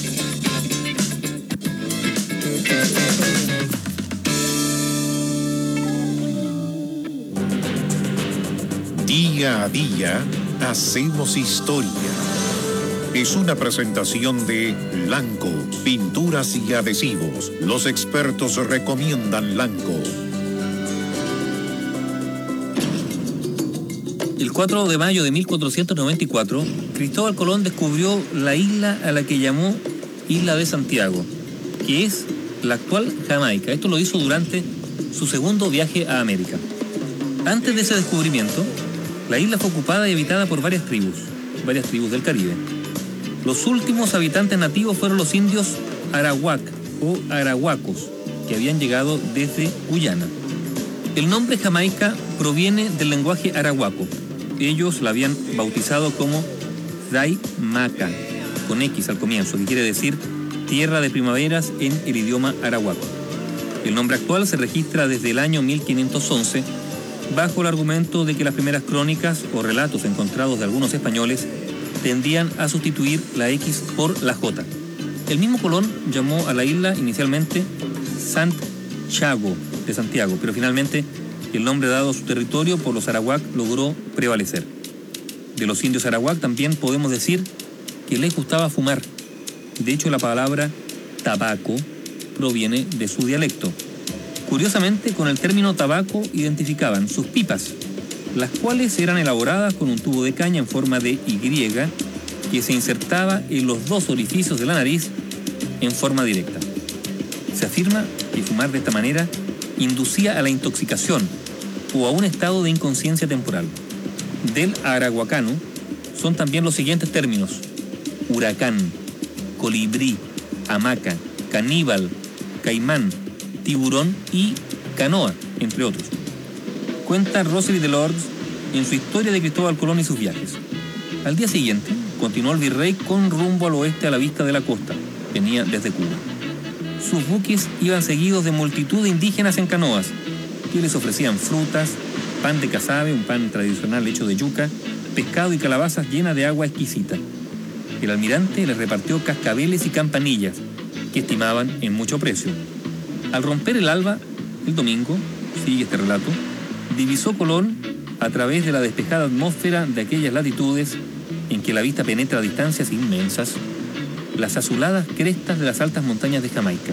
Día a día hacemos historia. Es una presentación de Lanco, pinturas y adhesivos. Los expertos recomiendan Lanco. El cuatro de mayo de mil cuatrocientos noventa y cuatro, Cristóbal Colón descubrió la isla a la que llamó Isla de Santiago, que es la actual Jamaica. Esto lo hizo durante su segundo viaje a América. Antes de ese descubrimiento, la isla fue ocupada y habitada por varias tribus, varias tribus del Caribe. Los últimos habitantes nativos fueron los indios arawak o arahuacos, que habían llegado desde Guyana. El nombre Jamaica proviene del lenguaje arahuaco. Ellos la habían bautizado como Zaimaca, con X al comienzo, que quiere decir tierra de primaveras en el idioma arahuaco. El nombre actual se registra desde el año mil quinientos once, bajo el argumento de que las primeras crónicas o relatos encontrados de algunos españoles tendían a sustituir la X por la J. El mismo Colón llamó a la isla inicialmente Santiago de Santiago, pero finalmente el nombre dado a su territorio por los arawak logró prevalecer. De los indios arawak también podemos decir que les gustaba fumar. De hecho, la palabra tabaco proviene de su dialecto. Curiosamente, con el término tabaco identificaban sus pipas, las cuales eran elaboradas con un tubo de caña en forma de Y que se insertaba en los dos orificios de la nariz en forma directa. Se afirma que fumar de esta manera inducía a la intoxicación o a un estado de inconsciencia temporal. del arahuacano son también los siguientes términos: huracán, colibrí, hamaca, caníbal, caimán, tiburón y canoa, entre otros. Cuenta Rosely Delorge en su historia de Cristóbal Colón y sus viajes. Al día siguiente, continuó el virrey con rumbo al oeste a la vista de la costa. Venía desde Cuba. Sus buques iban seguidos de multitud de indígenas en canoas, que les ofrecían frutas, pan de casabe, un pan tradicional hecho de yuca, pescado y calabazas llenas de agua exquisita. El almirante les repartió cascabeles y campanillas, que estimaban en mucho precio. Al romper el alba, el domingo, sigue este relato, divisó Colón, a través de la despejada atmósfera de aquellas latitudes en que la vista penetra a distancias inmensas, las azuladas crestas de las altas montañas de Jamaica.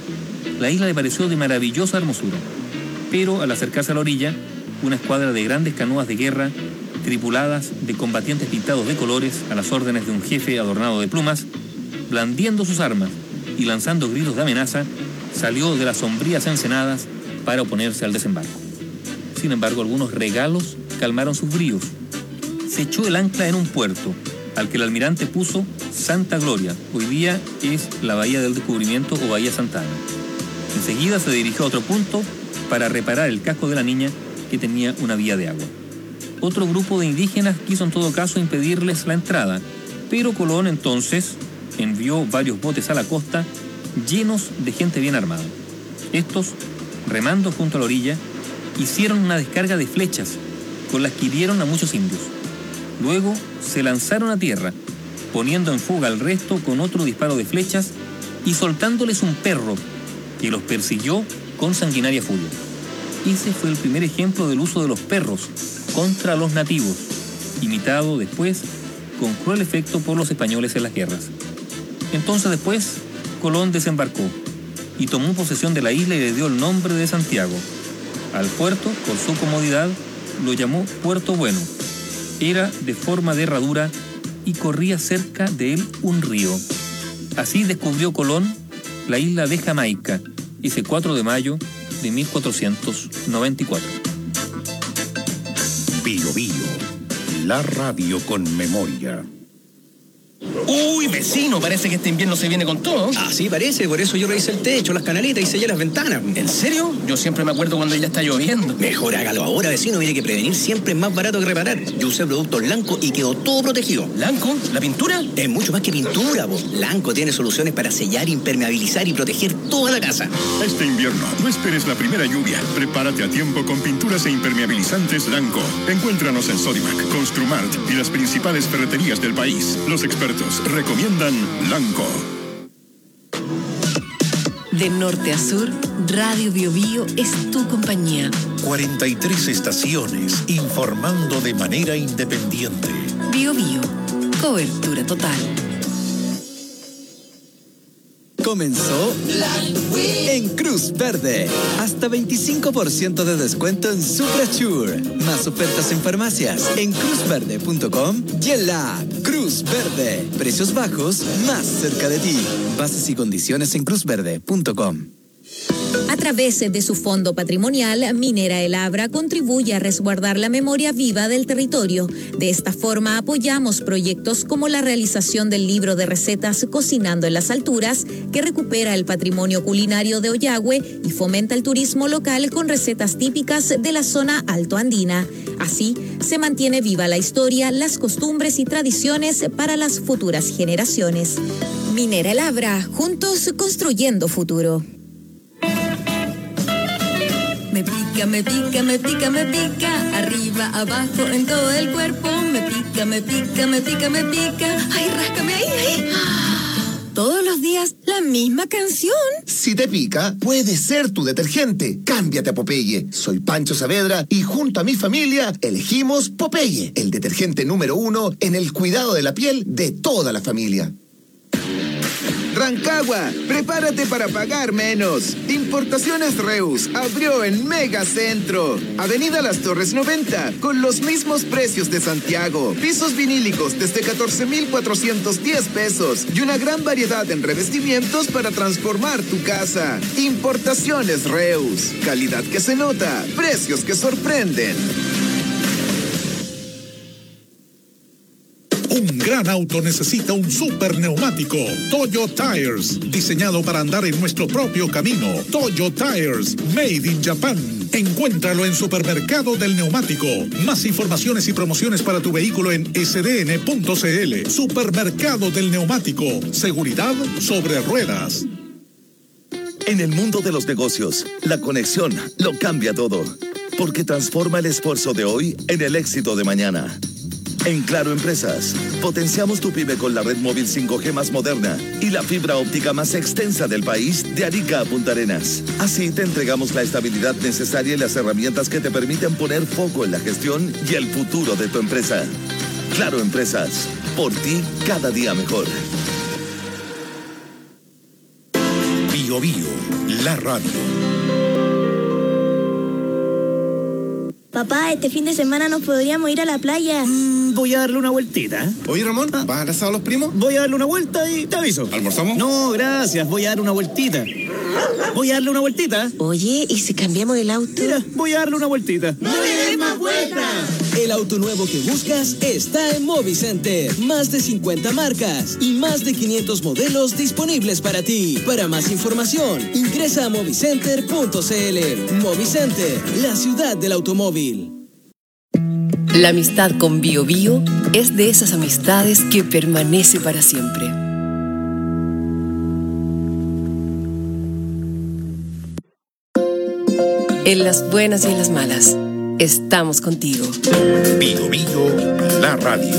La isla le pareció de maravillosa hermosura, pero al acercarse a la orilla, una escuadra de grandes canoas de guerra, tripuladas de combatientes pintados de colores a las órdenes de un jefe adornado de plumas, blandiendo sus armas y lanzando gritos de amenaza, salió de las sombrías ensenadas para oponerse al desembarco. Sin embargo, algunos regalos calmaron sus bríos. Se echó el ancla en un puerto, al que el almirante puso Santa Gloria. Hoy día es la Bahía del Descubrimiento o Bahía Santa Ana. Enseguida se dirigió a otro punto para reparar el casco de la niña, que tenía una vía de agua. Otro grupo de indígenas quiso en todo caso impedirles la entrada, pero Colón entonces envió varios botes a la costa llenos de gente bien armada. Estos, remando junto a la orilla, hicieron una descarga de flechas con las que hirieron a muchos indios. Luego se lanzaron a tierra, poniendo en fuga al resto con otro disparo de flechas y soltándoles un perro que los persiguió con sanguinaria furia. Ese fue el primer ejemplo del uso de los perros contra los nativos, imitado después con cruel efecto por los españoles en las guerras. Entonces después, Colón desembarcó y tomó posesión de la isla y le dio el nombre de Santiago. Al puerto, por su comodidad, lo llamó Puerto Bueno. Era de forma de herradura y corría cerca de él un río. Así descubrió Colón la isla de Jamaica, ese cuatro de mayo de mil cuatrocientos noventa y cuatro. Bio Bio, la radio con memoria. Uy, vecino, parece que este invierno se viene con todo. Ah, sí, parece, por eso yo revisé el techo, las canaletas y sellé las ventanas. ¿En serio? Yo siempre me acuerdo cuando ya está lloviendo. Mejor hágalo ahora, vecino, mire que prevenir siempre es más barato que reparar. Yo usé productos Lanco y quedó todo protegido. ¿Lanco? ¿La pintura? Es mucho más que pintura, vos. Lanco tiene soluciones para sellar, impermeabilizar y proteger toda la casa. Este invierno, no esperes la primera lluvia. Prepárate a tiempo con pinturas e impermeabilizantes Lanco. Encuéntranos en Sodimac, Construmart y las principales ferreterías del país. Los expertos recomiendan Lanco. De norte a sur, Radio Bio Bio es tu compañía. cuarenta y tres estaciones informando de manera independiente. Bio Bio, cobertura total. Comenzó en Cruz Verde. Hasta veinticinco por ciento de descuento en Suprasure. Más ofertas en farmacias en cruz verde punto com y en la app Cruz Verde. Precios bajos más cerca de ti. Bases y condiciones en cruz verde punto com. A través de su fondo patrimonial, Minera El Abra contribuye a resguardar la memoria viva del territorio. De esta forma apoyamos proyectos como la realización del libro de recetas Cocinando en las Alturas, que recupera el patrimonio culinario de Ollagüe y fomenta el turismo local con recetas típicas de la zona altoandina. Así, se mantiene viva la historia, las costumbres y tradiciones para las futuras generaciones. Minera El Abra, juntos construyendo futuro. Me pica, me pica, me pica, me pica, arriba, abajo, en todo el cuerpo. Me pica, me pica, me pica, me pica. Ay, ráscame ahí, ahí. Todos los días la misma canción. Si te pica, puede ser tu detergente. Cámbiate a Popeye. Soy Pancho Saavedra y junto a mi familia elegimos Popeye, el detergente número uno en el cuidado de la piel de toda la familia. Rancagua, prepárate para pagar menos. Importaciones Reus abrió en Megacentro. Avenida Las Torres noventa, con los mismos precios de Santiago. Pisos vinílicos desde catorce mil cuatrocientos diez pesos y una gran variedad en revestimientos para transformar tu casa. Importaciones Reus, calidad que se nota, precios que sorprenden. Un gran auto necesita un super neumático. Toyo Tires, diseñado para andar en nuestro propio camino. Toyo Tires, made in Japan. Encuéntralo en Supermercado del Neumático. Más informaciones y promociones para tu vehículo en s d n punto c l. Supermercado del Neumático. Seguridad sobre ruedas. En el mundo de los negocios, la conexión lo cambia todo, porque transforma el esfuerzo de hoy en el éxito de mañana. En Claro Empresas, potenciamos tu pyme con la red móvil cinco G más moderna y la fibra óptica más extensa del país, de Arica a Punta Arenas. Así te entregamos la estabilidad necesaria y las herramientas que te permiten poner foco en la gestión y el futuro de tu empresa. Claro Empresas, por ti cada día mejor. Bio Bio, la radio. Papá, este fin de semana nos podríamos ir a la playa. Mm, voy a darle una vueltita. Oye, Ramón, ¿vas a abrazar a los primos? Voy a darle una vuelta y te aviso. ¿Almorzamos? No, gracias. Voy a darle una vueltita. Voy a darle una vueltita. Oye, ¿y si cambiamos el auto? Mira, voy a darle una vueltita. ¡No le des más vueltas! El auto nuevo que buscas está en Movicenter. Más de cincuenta marcas y más de quinientos modelos disponibles para ti. Para más información, ingresa a movicenter punto c l. Movicenter, la ciudad del automóvil. La amistad con Bio Bio es de esas amistades que permanece para siempre. En las buenas y en las malas, estamos contigo. Bio Bio, la radio.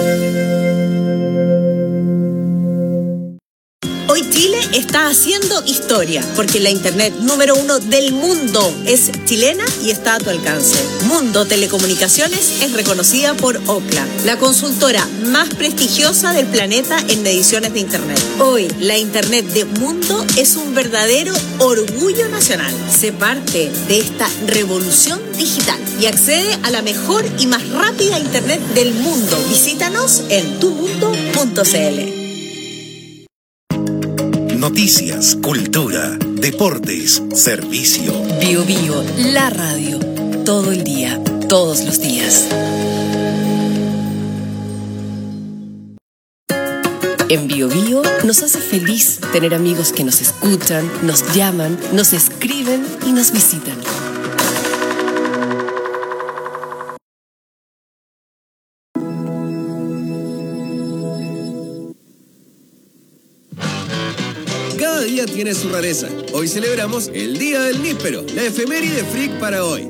Hoy Chile está haciendo historia, porque la internet número uno del mundo es chilena y está a tu alcance. Mundo Telecomunicaciones es reconocida por Ookla, la consultora más prestigiosa del planeta en mediciones de internet. Hoy, la internet de Mundo es un verdadero orgullo nacional. Sé parte de esta revolución digital y accede a la mejor y más rápida internet del mundo. Visítanos en tu mundo punto c l. Noticias, cultura, deportes, servicio. Bio Bio, la radio. Todo el día, todos los días. En Bio Bio nos hace feliz tener amigos que nos escuchan, nos llaman, nos escriben y nos visitan. Cada día tiene su rareza. Hoy celebramos el Día del Níspero, la efeméride freak para hoy.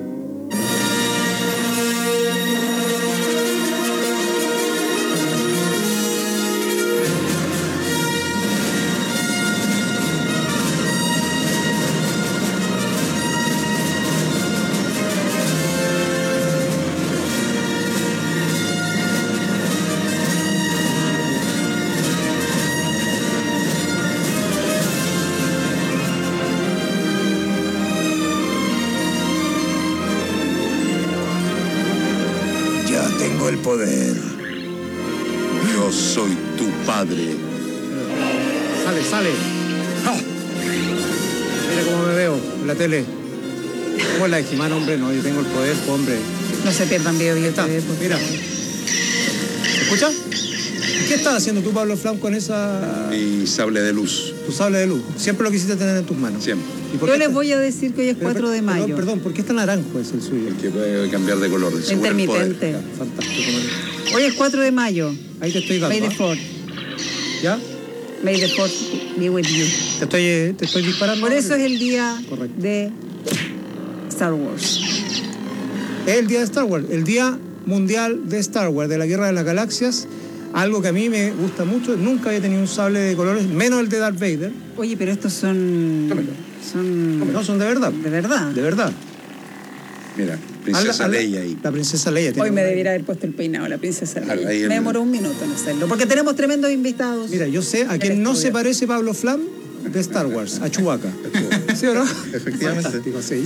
Poder. Yo soy tu padre. Sale, sale. ¡Ah! Mira cómo me veo en la tele. ¿Cómo es la de Jimán, hombre? No, yo tengo el poder, hombre. No se pierdan Bio Bio T V. Mira. ¿Se escucha? ¿Qué estás haciendo tú, Pablo Flam, con esa... Mi sable de luz. Tu sable de luz. Siempre lo quisiste tener en tus manos. Siempre. Yo les voy a decir que hoy es cuatro de mayo. Perdón, perdón, ¿por qué está naranjo es el suyo? Porque puede cambiar de color. Intermitente. Fantástico. Hoy es cuatro de mayo. Ahí te estoy dando. May the fourth. ¿Ya? May the fourth be with you. Te estoy, te estoy disparando. Por eso es el día Correcto. de Star Wars. Es el día de Star Wars, el día mundial de Star Wars, de la Guerra de las Galaxias. Algo que a mí me gusta mucho. Nunca había tenido un sable de colores, menos el de Darth Vader. Oye, pero estos son... son... No, son de verdad. De verdad. De verdad. Mira, princesa Habla- Leia ahí. La princesa Leia. Hoy me debiera haber puesto el peinado, la princesa Leia. Ahí el- Me demoró un minuto en hacerlo, porque tenemos tremendos invitados. Mira, yo sé a quien no se parece Pablo Flam de Star Wars, a Chewbacca. ¿Sí o no? Efectivamente. Fantástico, sí.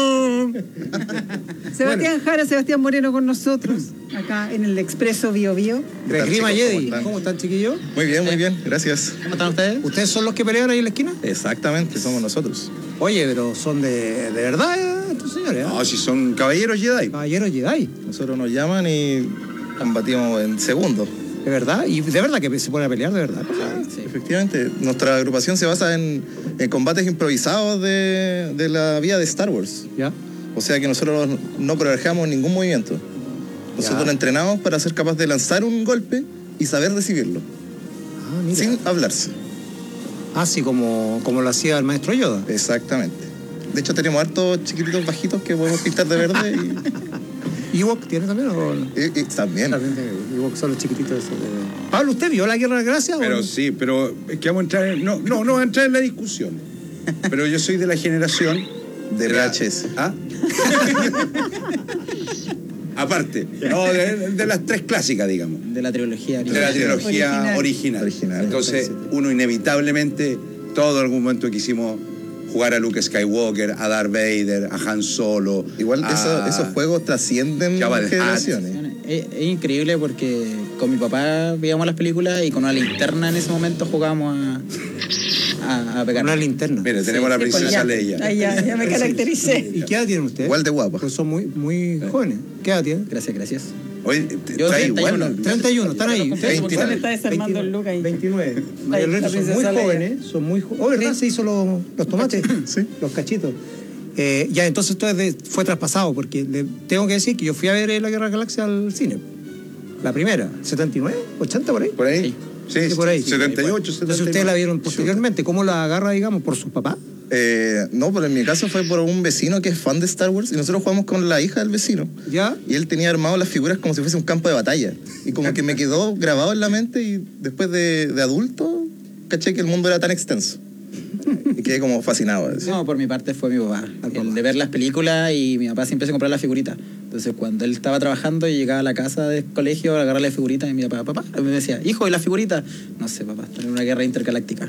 Sebastián Jara, Sebastián Moreno con nosotros, acá en el Expreso Bio Bio. De Grima Jedi. ¿Cómo están, chiquillos? Muy bien, muy bien, gracias. ¿Cómo están ustedes? ¿Ustedes son los que pelean ahí en la esquina? Exactamente, somos nosotros. Oye, pero son de, de verdad eh, estos señores. ¿eh? No, si son caballeros Jedi. Caballeros Jedi. Nosotros nos llaman y combatimos en segundos. ¿De verdad? ¿Y de verdad que se pone a pelear, de verdad? Ah, sí. Efectivamente, nuestra agrupación se basa en, en combates improvisados de, de la vía de Star Wars. ¿Ya? O sea que nosotros no coreografiamos ningún movimiento. Nosotros Ya. entrenamos para ser capaz de lanzar un golpe y saber recibirlo. Ah, mira. Sin hablarse. Así como, como lo hacía el maestro Yoda. Exactamente. De hecho, tenemos hartos chiquititos bajitos que podemos pintar de verde. y... ¿Ewok tiene también o no? Y, y, también. También Ewok son los chiquititos esos de... Pablo, ¿usted vio la Guerra de Gracia? Pero o... sí, pero es que vamos a entrar en... No, no, no vamos a entrar en la discusión. Pero yo soy de la generación... De V H S. ¿Ah? Aparte, no, de, de las tres clásicas, digamos. De la trilogía. De la trilogía original. original. original. Entonces, uno inevitablemente, todo en algún momento quisimos jugar a Luke Skywalker, a Darth Vader, a Han Solo. Igual a... eso, esos juegos trascienden generaciones. Es, es increíble porque con mi papá veíamos las películas y con una linterna en ese momento jugábamos a... A, a pegar. Una linterna. Mire, tenemos sí, la princesa ya, Leia. Ahí ya, ya me caractericé. ¿Y qué edad tienen ustedes? Igual de guapa. Pues son muy, muy jóvenes. ¿Qué edad tienen? Gracias, gracias. Oye, yo está igual. treinta y uno, están ahí. ¿Por qué me está desarmando el look ahí? veintinueve. El resto son muy jóvenes. Son muy jóvenes. Oh, ¿verdad? Se hizo los, los tomates. Sí. Los cachitos. Eh, ya, entonces esto es de, fue traspasado, porque le, tengo que decir que yo fui a ver La Guerra de la Galaxia al cine. La primera, setenta y nueve, ochenta por ahí. Por ahí. Sí, sí, por ahí. setenta y ocho, setenta y nueve. Entonces ustedes la vieron posteriormente. ¿Cómo la agarra, digamos, por sus papás? Eh, no, pero en mi caso fue por un vecino que es fan de Star Wars y nosotros jugamos con la hija del vecino. ¿Ya? Y él tenía armado las figuras como si fuese un campo de batalla. Y como que me quedó grabado en la mente y después de, de adulto caché que el mundo era tan extenso. Y quedé como fascinado. No, por mi parte fue mi papá. El de ver las películas y mi papá siempre se compraba las figuritas. Entonces cuando él estaba trabajando y llegaba a la casa del colegio a agarrarle figuritas y mi papá, papá, me decía, hijo, ¿y las figuritas? No sé, papá, están en una guerra intergaláctica.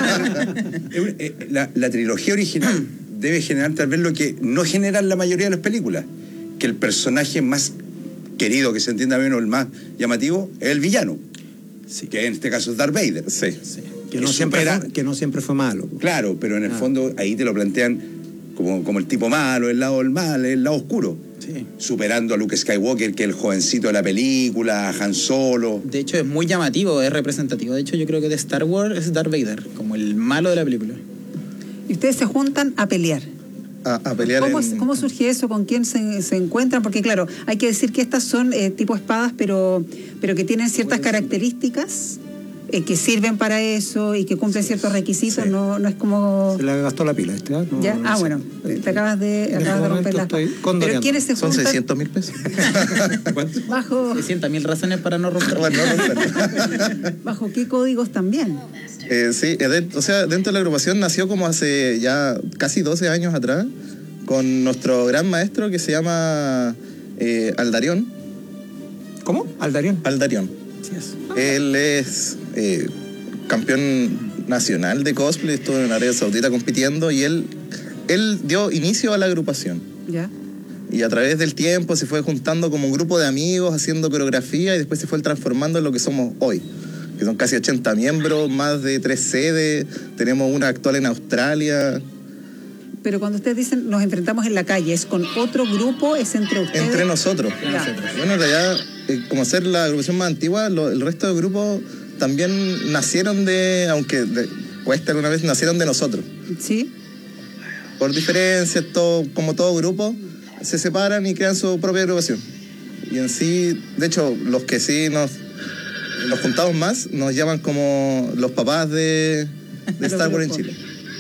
la, la trilogía original debe generar tal vez lo que no generan la mayoría de las películas, que el personaje más querido, que se entienda bien, o el más llamativo, es el villano. Sí. Que en este caso es Darth Vader. Sí. sí. Que, que, no siempre fue, que no siempre fue malo. Claro, pero en el ah. fondo ahí te lo plantean como, como el tipo malo, el lado del mal, el lado oscuro. Sí. Superando a Luke Skywalker, que es el jovencito de la película, a Han Solo. De hecho, es muy llamativo, es representativo. De hecho, yo creo que de Star Wars es Darth Vader, como el malo de la película. Y ustedes se juntan a pelear. A, a pelear ¿Cómo, en... ¿Cómo surge eso? ¿Con quién se, se encuentran? Porque claro, hay que decir que estas son eh, tipo espadas, pero, pero que tienen ciertas características eh, que sirven para eso y que cumplen ciertos requisitos. Sí. No, no es como... Se le gastó la pila este, ¿eh? No, ¿Ya? no ah, sé. bueno, te acabas de, acabas de romper las... Pero ¿quiénes se juntan? Son seiscientos mil pesos. ¿Cuánto? Bajo... seiscientos mil razones para no romper. Bueno, no romper. ¿Bajo qué códigos también? Eh, sí, o sea, dentro de la agrupación nació como hace ya casi doce años atrás, con nuestro gran maestro que se llama eh, Aldarión. ¿Cómo? Aldarión. Aldarión. Sí es. Él es eh, campeón nacional de cosplay, estuvo en Arabia Saudita compitiendo y él, él dio inicio a la agrupación. Ya. Y a través del tiempo se fue juntando como un grupo de amigos, haciendo coreografía y después se fue transformando en lo que somos hoy. Que son casi ochenta miembros, más de tres sedes, tenemos una actual en Australia. Pero cuando ustedes dicen nos enfrentamos en la calle, ¿es con otro grupo? ¿Es entre ustedes? Entre nosotros. Ya. Bueno, en realidad, eh, como ser la agrupación más antigua, lo, el resto de grupos también nacieron de, aunque de, cuesta alguna vez, nacieron de nosotros. Sí. Por diferencias, todo, como todo grupo, se separan y crean su propia agrupación. Y en sí, de hecho, los que sí nos... Nos juntamos más, nos llaman como los papás de, de Star Wars en Chile.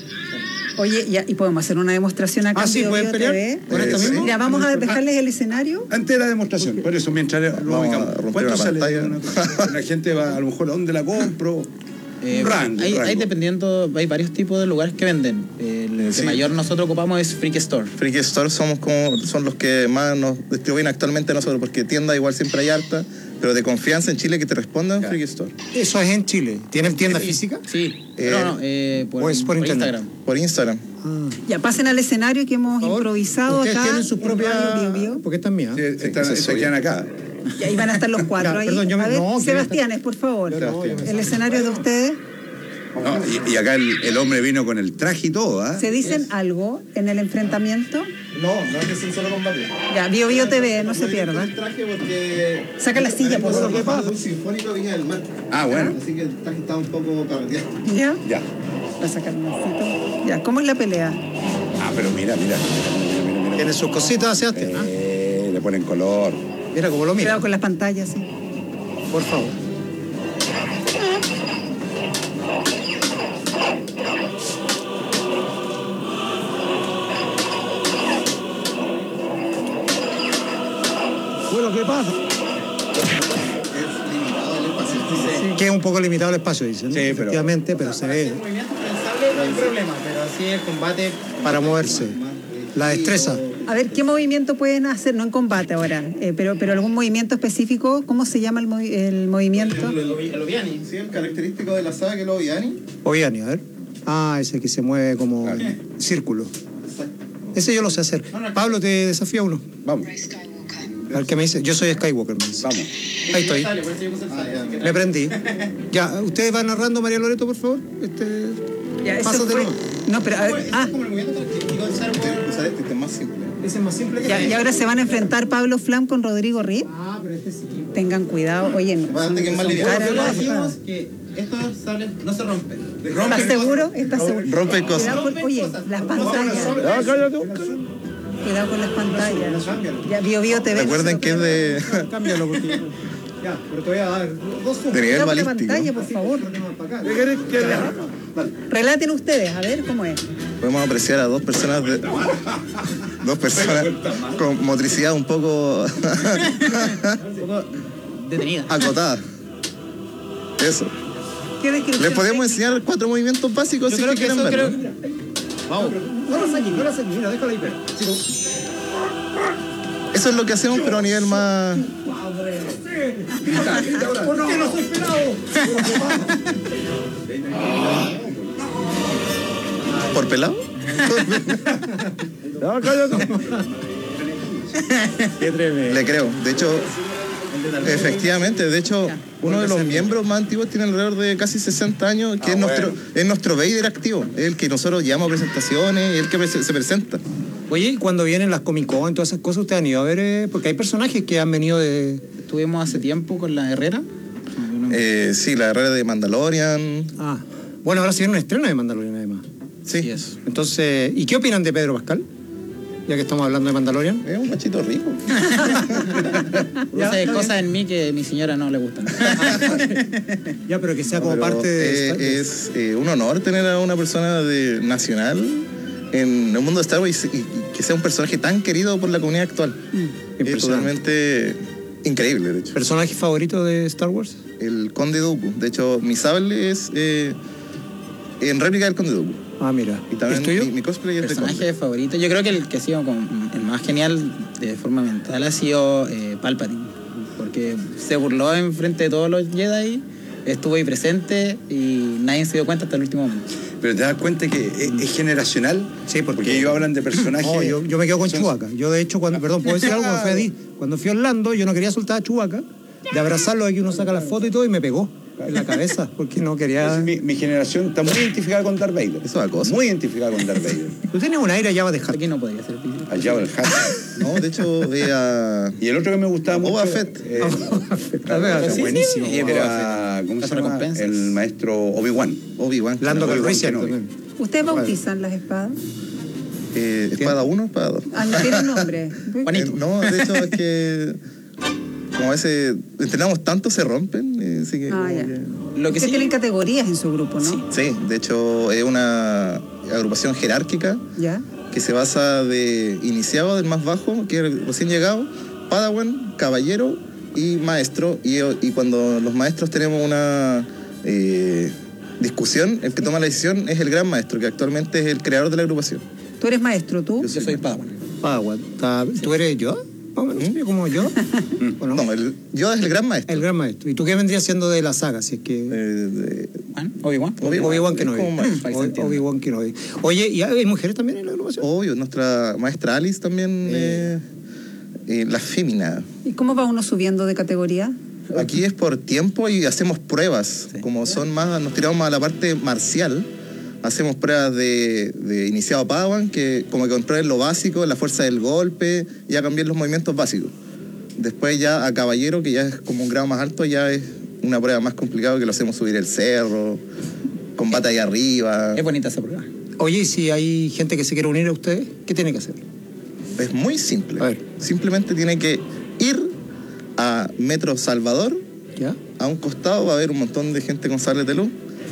Oye, ya, ¿y podemos hacer una demostración acá? Ah, sí, ¿pueden pelear? ¿Con esto mismo? Mira, vamos a dejarles el escenario. Antes de la demostración, por eso, mientras lo ubicamos. ¿Cuánto sale? La gente va, a lo mejor, ¿a dónde la compro? Eh, rango, hay, rango. hay dependiendo, hay varios tipos de lugares que venden. El sí. que mayor nosotros ocupamos es Freak Store. Freak Store somos como, son los que más nos distribuyen actualmente nosotros, porque tienda igual siempre hay harta, pero de confianza en Chile que te respondan, Freak Store. ¿Eso es en Chile? ¿Tienen tienda sí. física? Sí, eh, no, no, eh, por, ¿o es por, por Instagram? Por Instagram. Ah. Ya, pasen al escenario que hemos improvisado ¿Ustedes acá. Tienen su propia... Porque están mías. Sí, están, se quedan acá. Y ahí van a estar los cuatro. Ya, ahí. Perdón, yo me... A ver, no, Sebastianes, por favor. No, el escenario es de ustedes. No, y, y acá el, el hombre vino con el traje y todo, ¿eh? ¿Se dicen es. algo en el enfrentamiento? No, no es de un solo combate. Ya, Bio Bio T V, no se pierda. El traje porque... Saca la silla, por favor. ¿Qué pasa? Un sinfónico Viña del Mar. Ah, bueno. Así que el traje está un poco carreteado. ¿Ya? Ya. Va a sacar un masito. Ya, ¿cómo es la pelea? Ah, pero mira, mira. mira, mira, mira. Tiene sus cositas, Sebastián. Eh, le ponen color. Mira cómo lo mira. Cuidado con las pantallas, sí. Por favor. Bueno, ¿qué pasa? Es limitado el espacio. Sí. Que es un poco limitado el espacio, dicen. Sí, ¿no? pero- Efectivamente, pero se ve movimiento pensable no hay problema, pero así el combate... para moverse. La destreza. A ver, ¿qué movimiento pueden hacer? No en combate ahora, eh, pero, pero algún movimiento específico. ¿Cómo se llama el, movi- el movimiento? El, el, el Oviani. Sí, el característico de la saga que es el Oviani. Oviani, a ver. Ah, ese que se mueve como círculo. Ese yo lo sé hacer. Pablo, te desafía uno. Vamos. Al que me dice, yo soy Skywalker, me dice. Vamos. Ahí estoy. Me prendí. Ya, ustedes van narrando, María Loreto, por favor. Este, Ya, eso pásatelo. fue- No, pero a ver, ah, Como el movimiento característico de usar usar este, este es más simple. Ese es más simple que ya, y ahora se van a enfrentar Pablo Flam con Rodrigo Riz. Ah, pero este sí. Tengan cuidado, oye, no. Bastante que es más son liviano. caras Pero las decimos espadas. que estos sables no se rompen. ¿Estás seguro? ¿Estás seguro? Rompe cosas. Cuidado con- oye, las pantallas. Cuidado con las pantallas. Ya, Bio Bio T V. Recuerden que es de, Cámbialo porque... Ya, pero te voy a dar dos segundos. de nivel Cuidado con la balístico. pantalla, por favor. ¿Qué querés que le haga? Relaten ustedes, a ver cómo es. Podemos apreciar a dos personas de, dos personas con motricidad un poco Detenida. acotada. Eso. ¿Qué descripción Les podemos técnica? enseñar cuatro movimientos básicos Yo si creo que que quieren eso verlo. creo... Vamos. No lo saques, no lo saques. Mira, déjalo ahí. pero- Sí, no. Eso es lo que hacemos, pero a nivel más... ¿Por qué no soy pelado? ¿Por pelado? No, cállate. Qué tremendo. Le creo. De hecho, efectivamente, de hecho, uno de los miembros más antiguos tiene alrededor de casi sesenta años, que Ah, es, nuestro, bueno. es nuestro Vader activo. Es el que nosotros llamamos a presentaciones, es el que pre- se presenta. Oye, ¿y cuando vienen las Comic Con, todas esas cosas, ustedes han ido a ver? eh? Porque hay personajes que han venido de... Estuvimos hace tiempo con la Herrera. Eh, sí, la carrera de Mandalorian. Ah, bueno, ahora se viene un estreno de Mandalorian, además. Sí, eso. Entonces, ¿y qué opinan de Pedro Pascal? Ya que estamos hablando de Mandalorian. Es un machito rico. Hay cosas en mí que a mi señora no le gustan. Ya, pero que sea como Pero, parte de... eh, Star Wars. es eh, un honor tener a una persona de nacional en el mundo de Star Wars y, y que sea un personaje tan querido por la comunidad actual. Es Impresionante. totalmente increíble, de hecho. ¿Personaje favorito de Star Wars? El Conde Dooku. De hecho, mi sable es eh, en réplica del Conde Dooku. Ah, mira. Y también ¿Es tuyo? mi, mi cosplay es de Personaje Conde. favorito. Yo creo que el que ha sido como el más genial de forma mental ha sido eh, Palpatine. Porque se burló en frente de todos los Jedi, estuvo ahí presente y nadie se dio cuenta hasta el último momento. Pero te das cuenta que es, es generacional. Sí, porque, Porque ellos hablan de personajes. No, yo, yo me quedo con son- Chewbacca. Yo, de hecho, cuando, perdón, ¿puedo decir algo? Cuando fui a, Di- cuando fui a Orlando, yo no quería soltar a Chewbacca, de abrazarlo, aquí uno saca la foto y todo, y me pegó en la cabeza, porque no quería... Mi, mi generación está muy identificada con Darth Vader. Eso es acoso. Muy identificada con Darth Vader. Tú tienes un aire allá va a dejar. Aquí no podría ser. Allá va el hat. No, de hecho, eh, a Y el otro que me gustaba mucho. Boba Fett. eh, Buenísimo. era, ¿cómo se llama? recompensas. El maestro Obi-Wan. Obi-Wan. Lando Obi-Wan Calrissian Kenobi. también. ¿Ustedes bautizan las espadas? Eh, ¿Espada uno o espada dos? Ah, no tienen nombre. Eh, no, de hecho es que como a veces entrenamos tanto se rompen. eh, así que, Ah, como ya. que- Lo que Ustedes sí, tienen categorías en su grupo, ¿no? Sí, de hecho es una agrupación jerárquica ¿Ya? que se basa de iniciado del más bajo, que es recién llegado, Padawan, caballero y maestro. Y, y cuando los maestros tenemos una eh, discusión, el que toma la decisión es el gran maestro, que actualmente es el creador de la agrupación. ¿Tú eres maestro, tú? Yo soy, yo soy Padawan. Padawan. Está- ¿Tú eres yo? Más o menos, ¿sí? ¿Como yo? ¿O no? No, el, yo es el gran maestro. El gran maestro. ¿Y tú qué vendrías siendo de la saga? Si es que... Eh, de- Juan, Obi-Wan. Obi-Wan. Obi-Wan Kenobi. Es como maestro. Ahí se entiende. Obi-Wan Kenobi. Oye, ¿y hay mujeres también en la agrupación? Obvio, nuestra maestra Alice también, eh, eh, la fémina. ¿Y cómo va uno subiendo de categoría? Aquí es por tiempo y hacemos pruebas. Como son más, nos tiramos más a la parte marcial, hacemos pruebas de, de iniciado Padawan, que como que controlen lo básico, la fuerza del golpe, y a cambiar los movimientos básicos. Después ya a caballero, que ya es como un grado más alto, ya es una prueba más complicada, que lo hacemos subir el cerro, combate ahí arriba. Es bonita esa prueba. Oye, ¿y si hay gente que se quiere unir a ustedes, qué tiene que hacer? Es muy simple. A ver. Simplemente tiene que ir a Metro Salvador, ¿ya? A un costado va a haber un montón de gente con sables de luz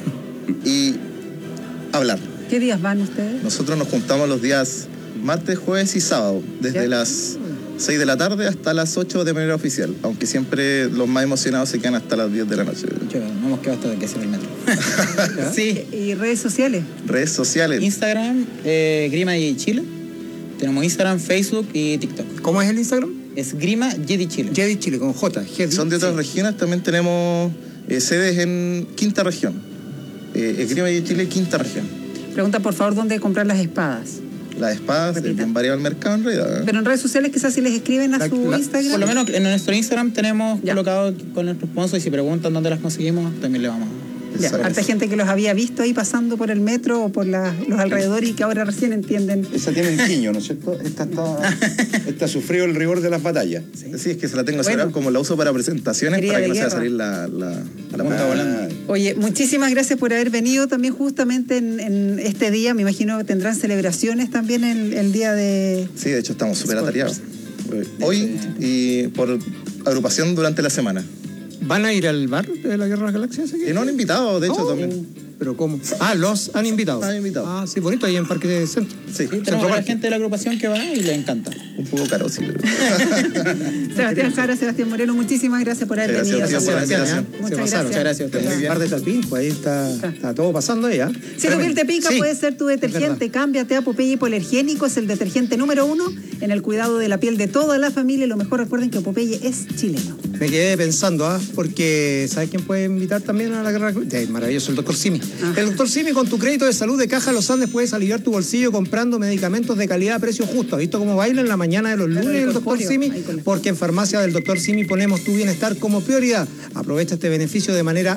y hablar. ¿Qué días van ustedes? Nosotros nos juntamos los días martes, jueves y sábado, desde ¿ya? las seis de la tarde hasta las ocho de manera oficial, aunque siempre los más emocionados se quedan hasta las diez de la noche. Yo, no hemos quedado hasta que cierre el metro. Sí. ¿Y redes sociales? Redes sociales. Instagram, eh, Grima y Chile. Tenemos Instagram, Facebook y TikTok. ¿Cómo es el Instagram? Es Grima Jedi Chile. Jedi Chile, con J. Jedi. Son de otras sí. regiones, también tenemos eh, sedes en quinta región. Eh, Grima Jedi Chile, quinta región. Pregunta, por favor, ¿dónde comprar las espadas? Las espadas es bien variado el mercado en realidad. ¿eh? Pero en redes sociales quizás si les escriben a la, su la, Instagram. Por lo menos en nuestro Instagram tenemos ya. colocado con nuestros sponsors y si preguntan dónde las conseguimos, también le vamos a... Ya, harta gente que los había visto ahí pasando por el metro o por la, los alrededores y que ahora recién entienden. Esa tiene un quiño, ¿no es cierto? Esta está, esta sufrió el rigor de las batallas. Sí, sí es que se la tengo bueno, como la uso para presentaciones para que no se vaya a salir la, la, a la punta volando. Oye, muchísimas gracias por haber venido también justamente en, en este día. Me imagino que tendrán celebraciones también el, el día de... Sí, de hecho estamos súper atareados. Hoy y por agrupación durante la semana. ¿Van a ir al bar de la Guerra de las Galaxias? Y no han invitado, de hecho, oh, también. ¿Pero cómo? Ah, los han invitado. Han invitado. Ah, sí, bonito, ahí en Parque de Centro. Sí, sí tenemos a la gente de la agrupación que va y le encanta. Un poco caro, sí. Pero... Sebastián Jara, Sebastián Moreno, muchísimas gracias por haber venido. Gracias, gracias, gracias. Muchas gracias. Muchas gracias. El bar de Talpín, pues ahí está, está todo pasando ahí, ¿eh? Si tu piel te pica, sí, puede ser tu detergente. Cámbiate a Popeye Hipoalergénico, es el detergente número uno en el cuidado de la piel de toda la familia. Lo mejor, recuerden que Popeye es chileno. Me quedé pensando, ¿ah? ¿eh? Porque ¿sabes quién puede invitar también a la Guerra? Es maravilloso, el doctor Simi. Ajá. El doctor Simi, con tu crédito de salud de Caja Los Andes, puedes aliviar tu bolsillo comprando medicamentos de calidad a precio justo. ¿Has visto cómo baila en la mañana de los lunes el doctor Simi? Porque en Farmacia del doctor Simi ponemos tu bienestar como prioridad. Aprovecha este beneficio de manera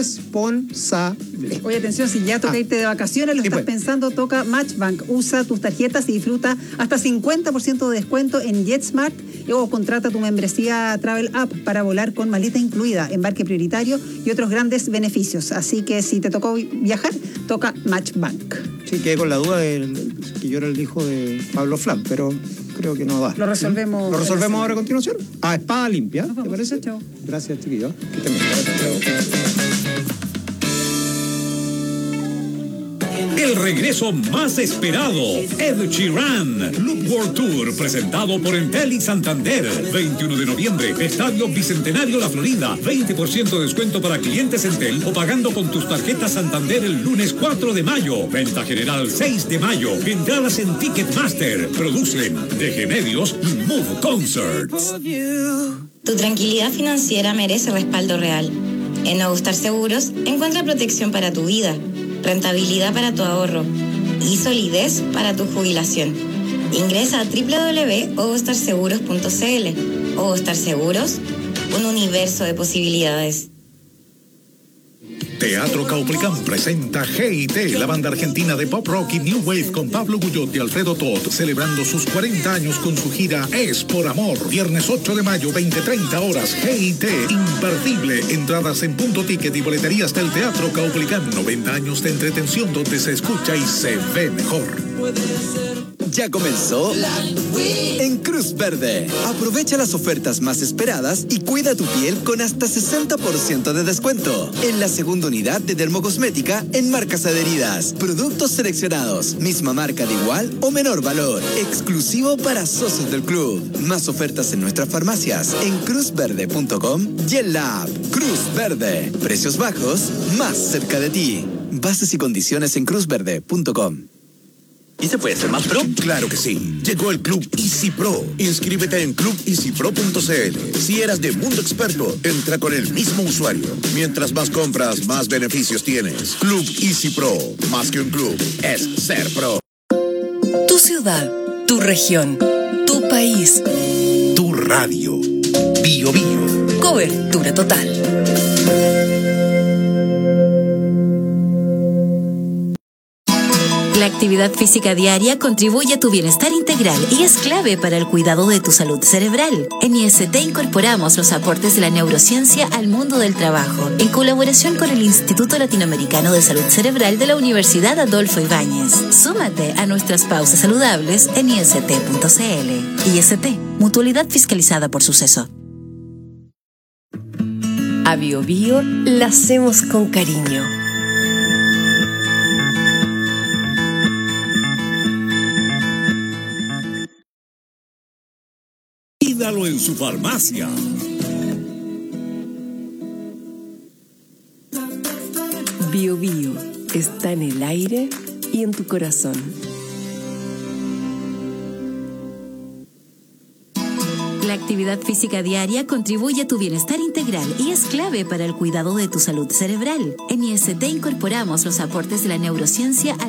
responsable. Oye, atención, si ya toca ah. irte de vacaciones, lo sí, estás pues. pensando, toca Matchbank. Usa tus tarjetas y disfruta hasta cincuenta por ciento de descuento en JetSmart o contrata tu membresía Travel App para volar con maleta incluida, embarque prioritario y otros grandes beneficios. Así que si te tocó viajar, toca Matchbank. Sí, quedé con la duda de, de que yo era el hijo de Pablo Flam, pero creo que no va. Lo resolvemos. ¿Lo resolvemos ahora a continuación? A espada limpia, ¿te parece? Chao. Gracias, chiquillos. Que te El regreso más esperado, Ed Sheeran, Loop World Tour, presentado por Entel y Santander. veintiuno de noviembre, Estadio Bicentenario La Florida. veinte por ciento de descuento para clientes Entel o pagando con tus tarjetas Santander el lunes cuatro de mayo. Venta general seis de mayo. Entradas en Ticketmaster. Producen D G Medios y Move Concerts. Tu tranquilidad financiera merece respaldo real. En Ogustar Seguros encuentra protección para tu vida, rentabilidad para tu ahorro y solidez para tu jubilación. Ingresa a doble u doble u doble u punto ogustar seguros punto c l. Ogustar Seguros, un universo de posibilidades. Teatro Caupolicán presenta G I T, la banda argentina de pop rock y new wave con Pablo Guyot y Alfredo Todd, celebrando sus cuarenta años con su gira Es por Amor. Viernes ocho de mayo, veinte treinta horas, G I T, imperdible. Entradas en Punto Ticket y boleterías del Teatro Caupolicán. noventa años de entretención donde se escucha y se ve mejor. Ya comenzó en Cruz Verde. Aprovecha las ofertas más esperadas y cuida tu piel con hasta sesenta por ciento de descuento en la segunda unidad de dermocosmética en marcas adheridas. Productos seleccionados, misma marca de igual o menor valor, exclusivo para socios del club. Más ofertas en nuestras farmacias en cruz verde punto com y en la app Cruz Verde. Precios bajos, más cerca de ti. Bases y condiciones en cruz verde punto com. ¿Y se puede ser más pro? Claro que sí. Llegó el Club Easy Pro. Inscríbete en club easy pro punto c l. Si eras de Mundo Experto, entra con el mismo usuario. Mientras más compras, más beneficios tienes. Club Easy Pro. Más que un club, es ser pro. Tu ciudad, tu región, tu país. Tu radio. Bio Bio. Cobertura total. actividad física diaria contribuye a tu bienestar integral y es clave para el cuidado de tu salud cerebral. En I S T incorporamos los aportes de la neurociencia al mundo del trabajo, en colaboración con el Instituto Latinoamericano de Salud Cerebral de la Universidad Adolfo Ibáñez. Súmate a nuestras pausas saludables en I S T punto C L. I S T, mutualidad fiscalizada por Suceso. A Bio Bio la hacemos con cariño. Pídalo en su farmacia. Bio Bio está en el aire y en tu corazón. La actividad física diaria contribuye a tu bienestar integral y es clave para el cuidado de tu salud cerebral. En I S T incorporamos los aportes de la neurociencia al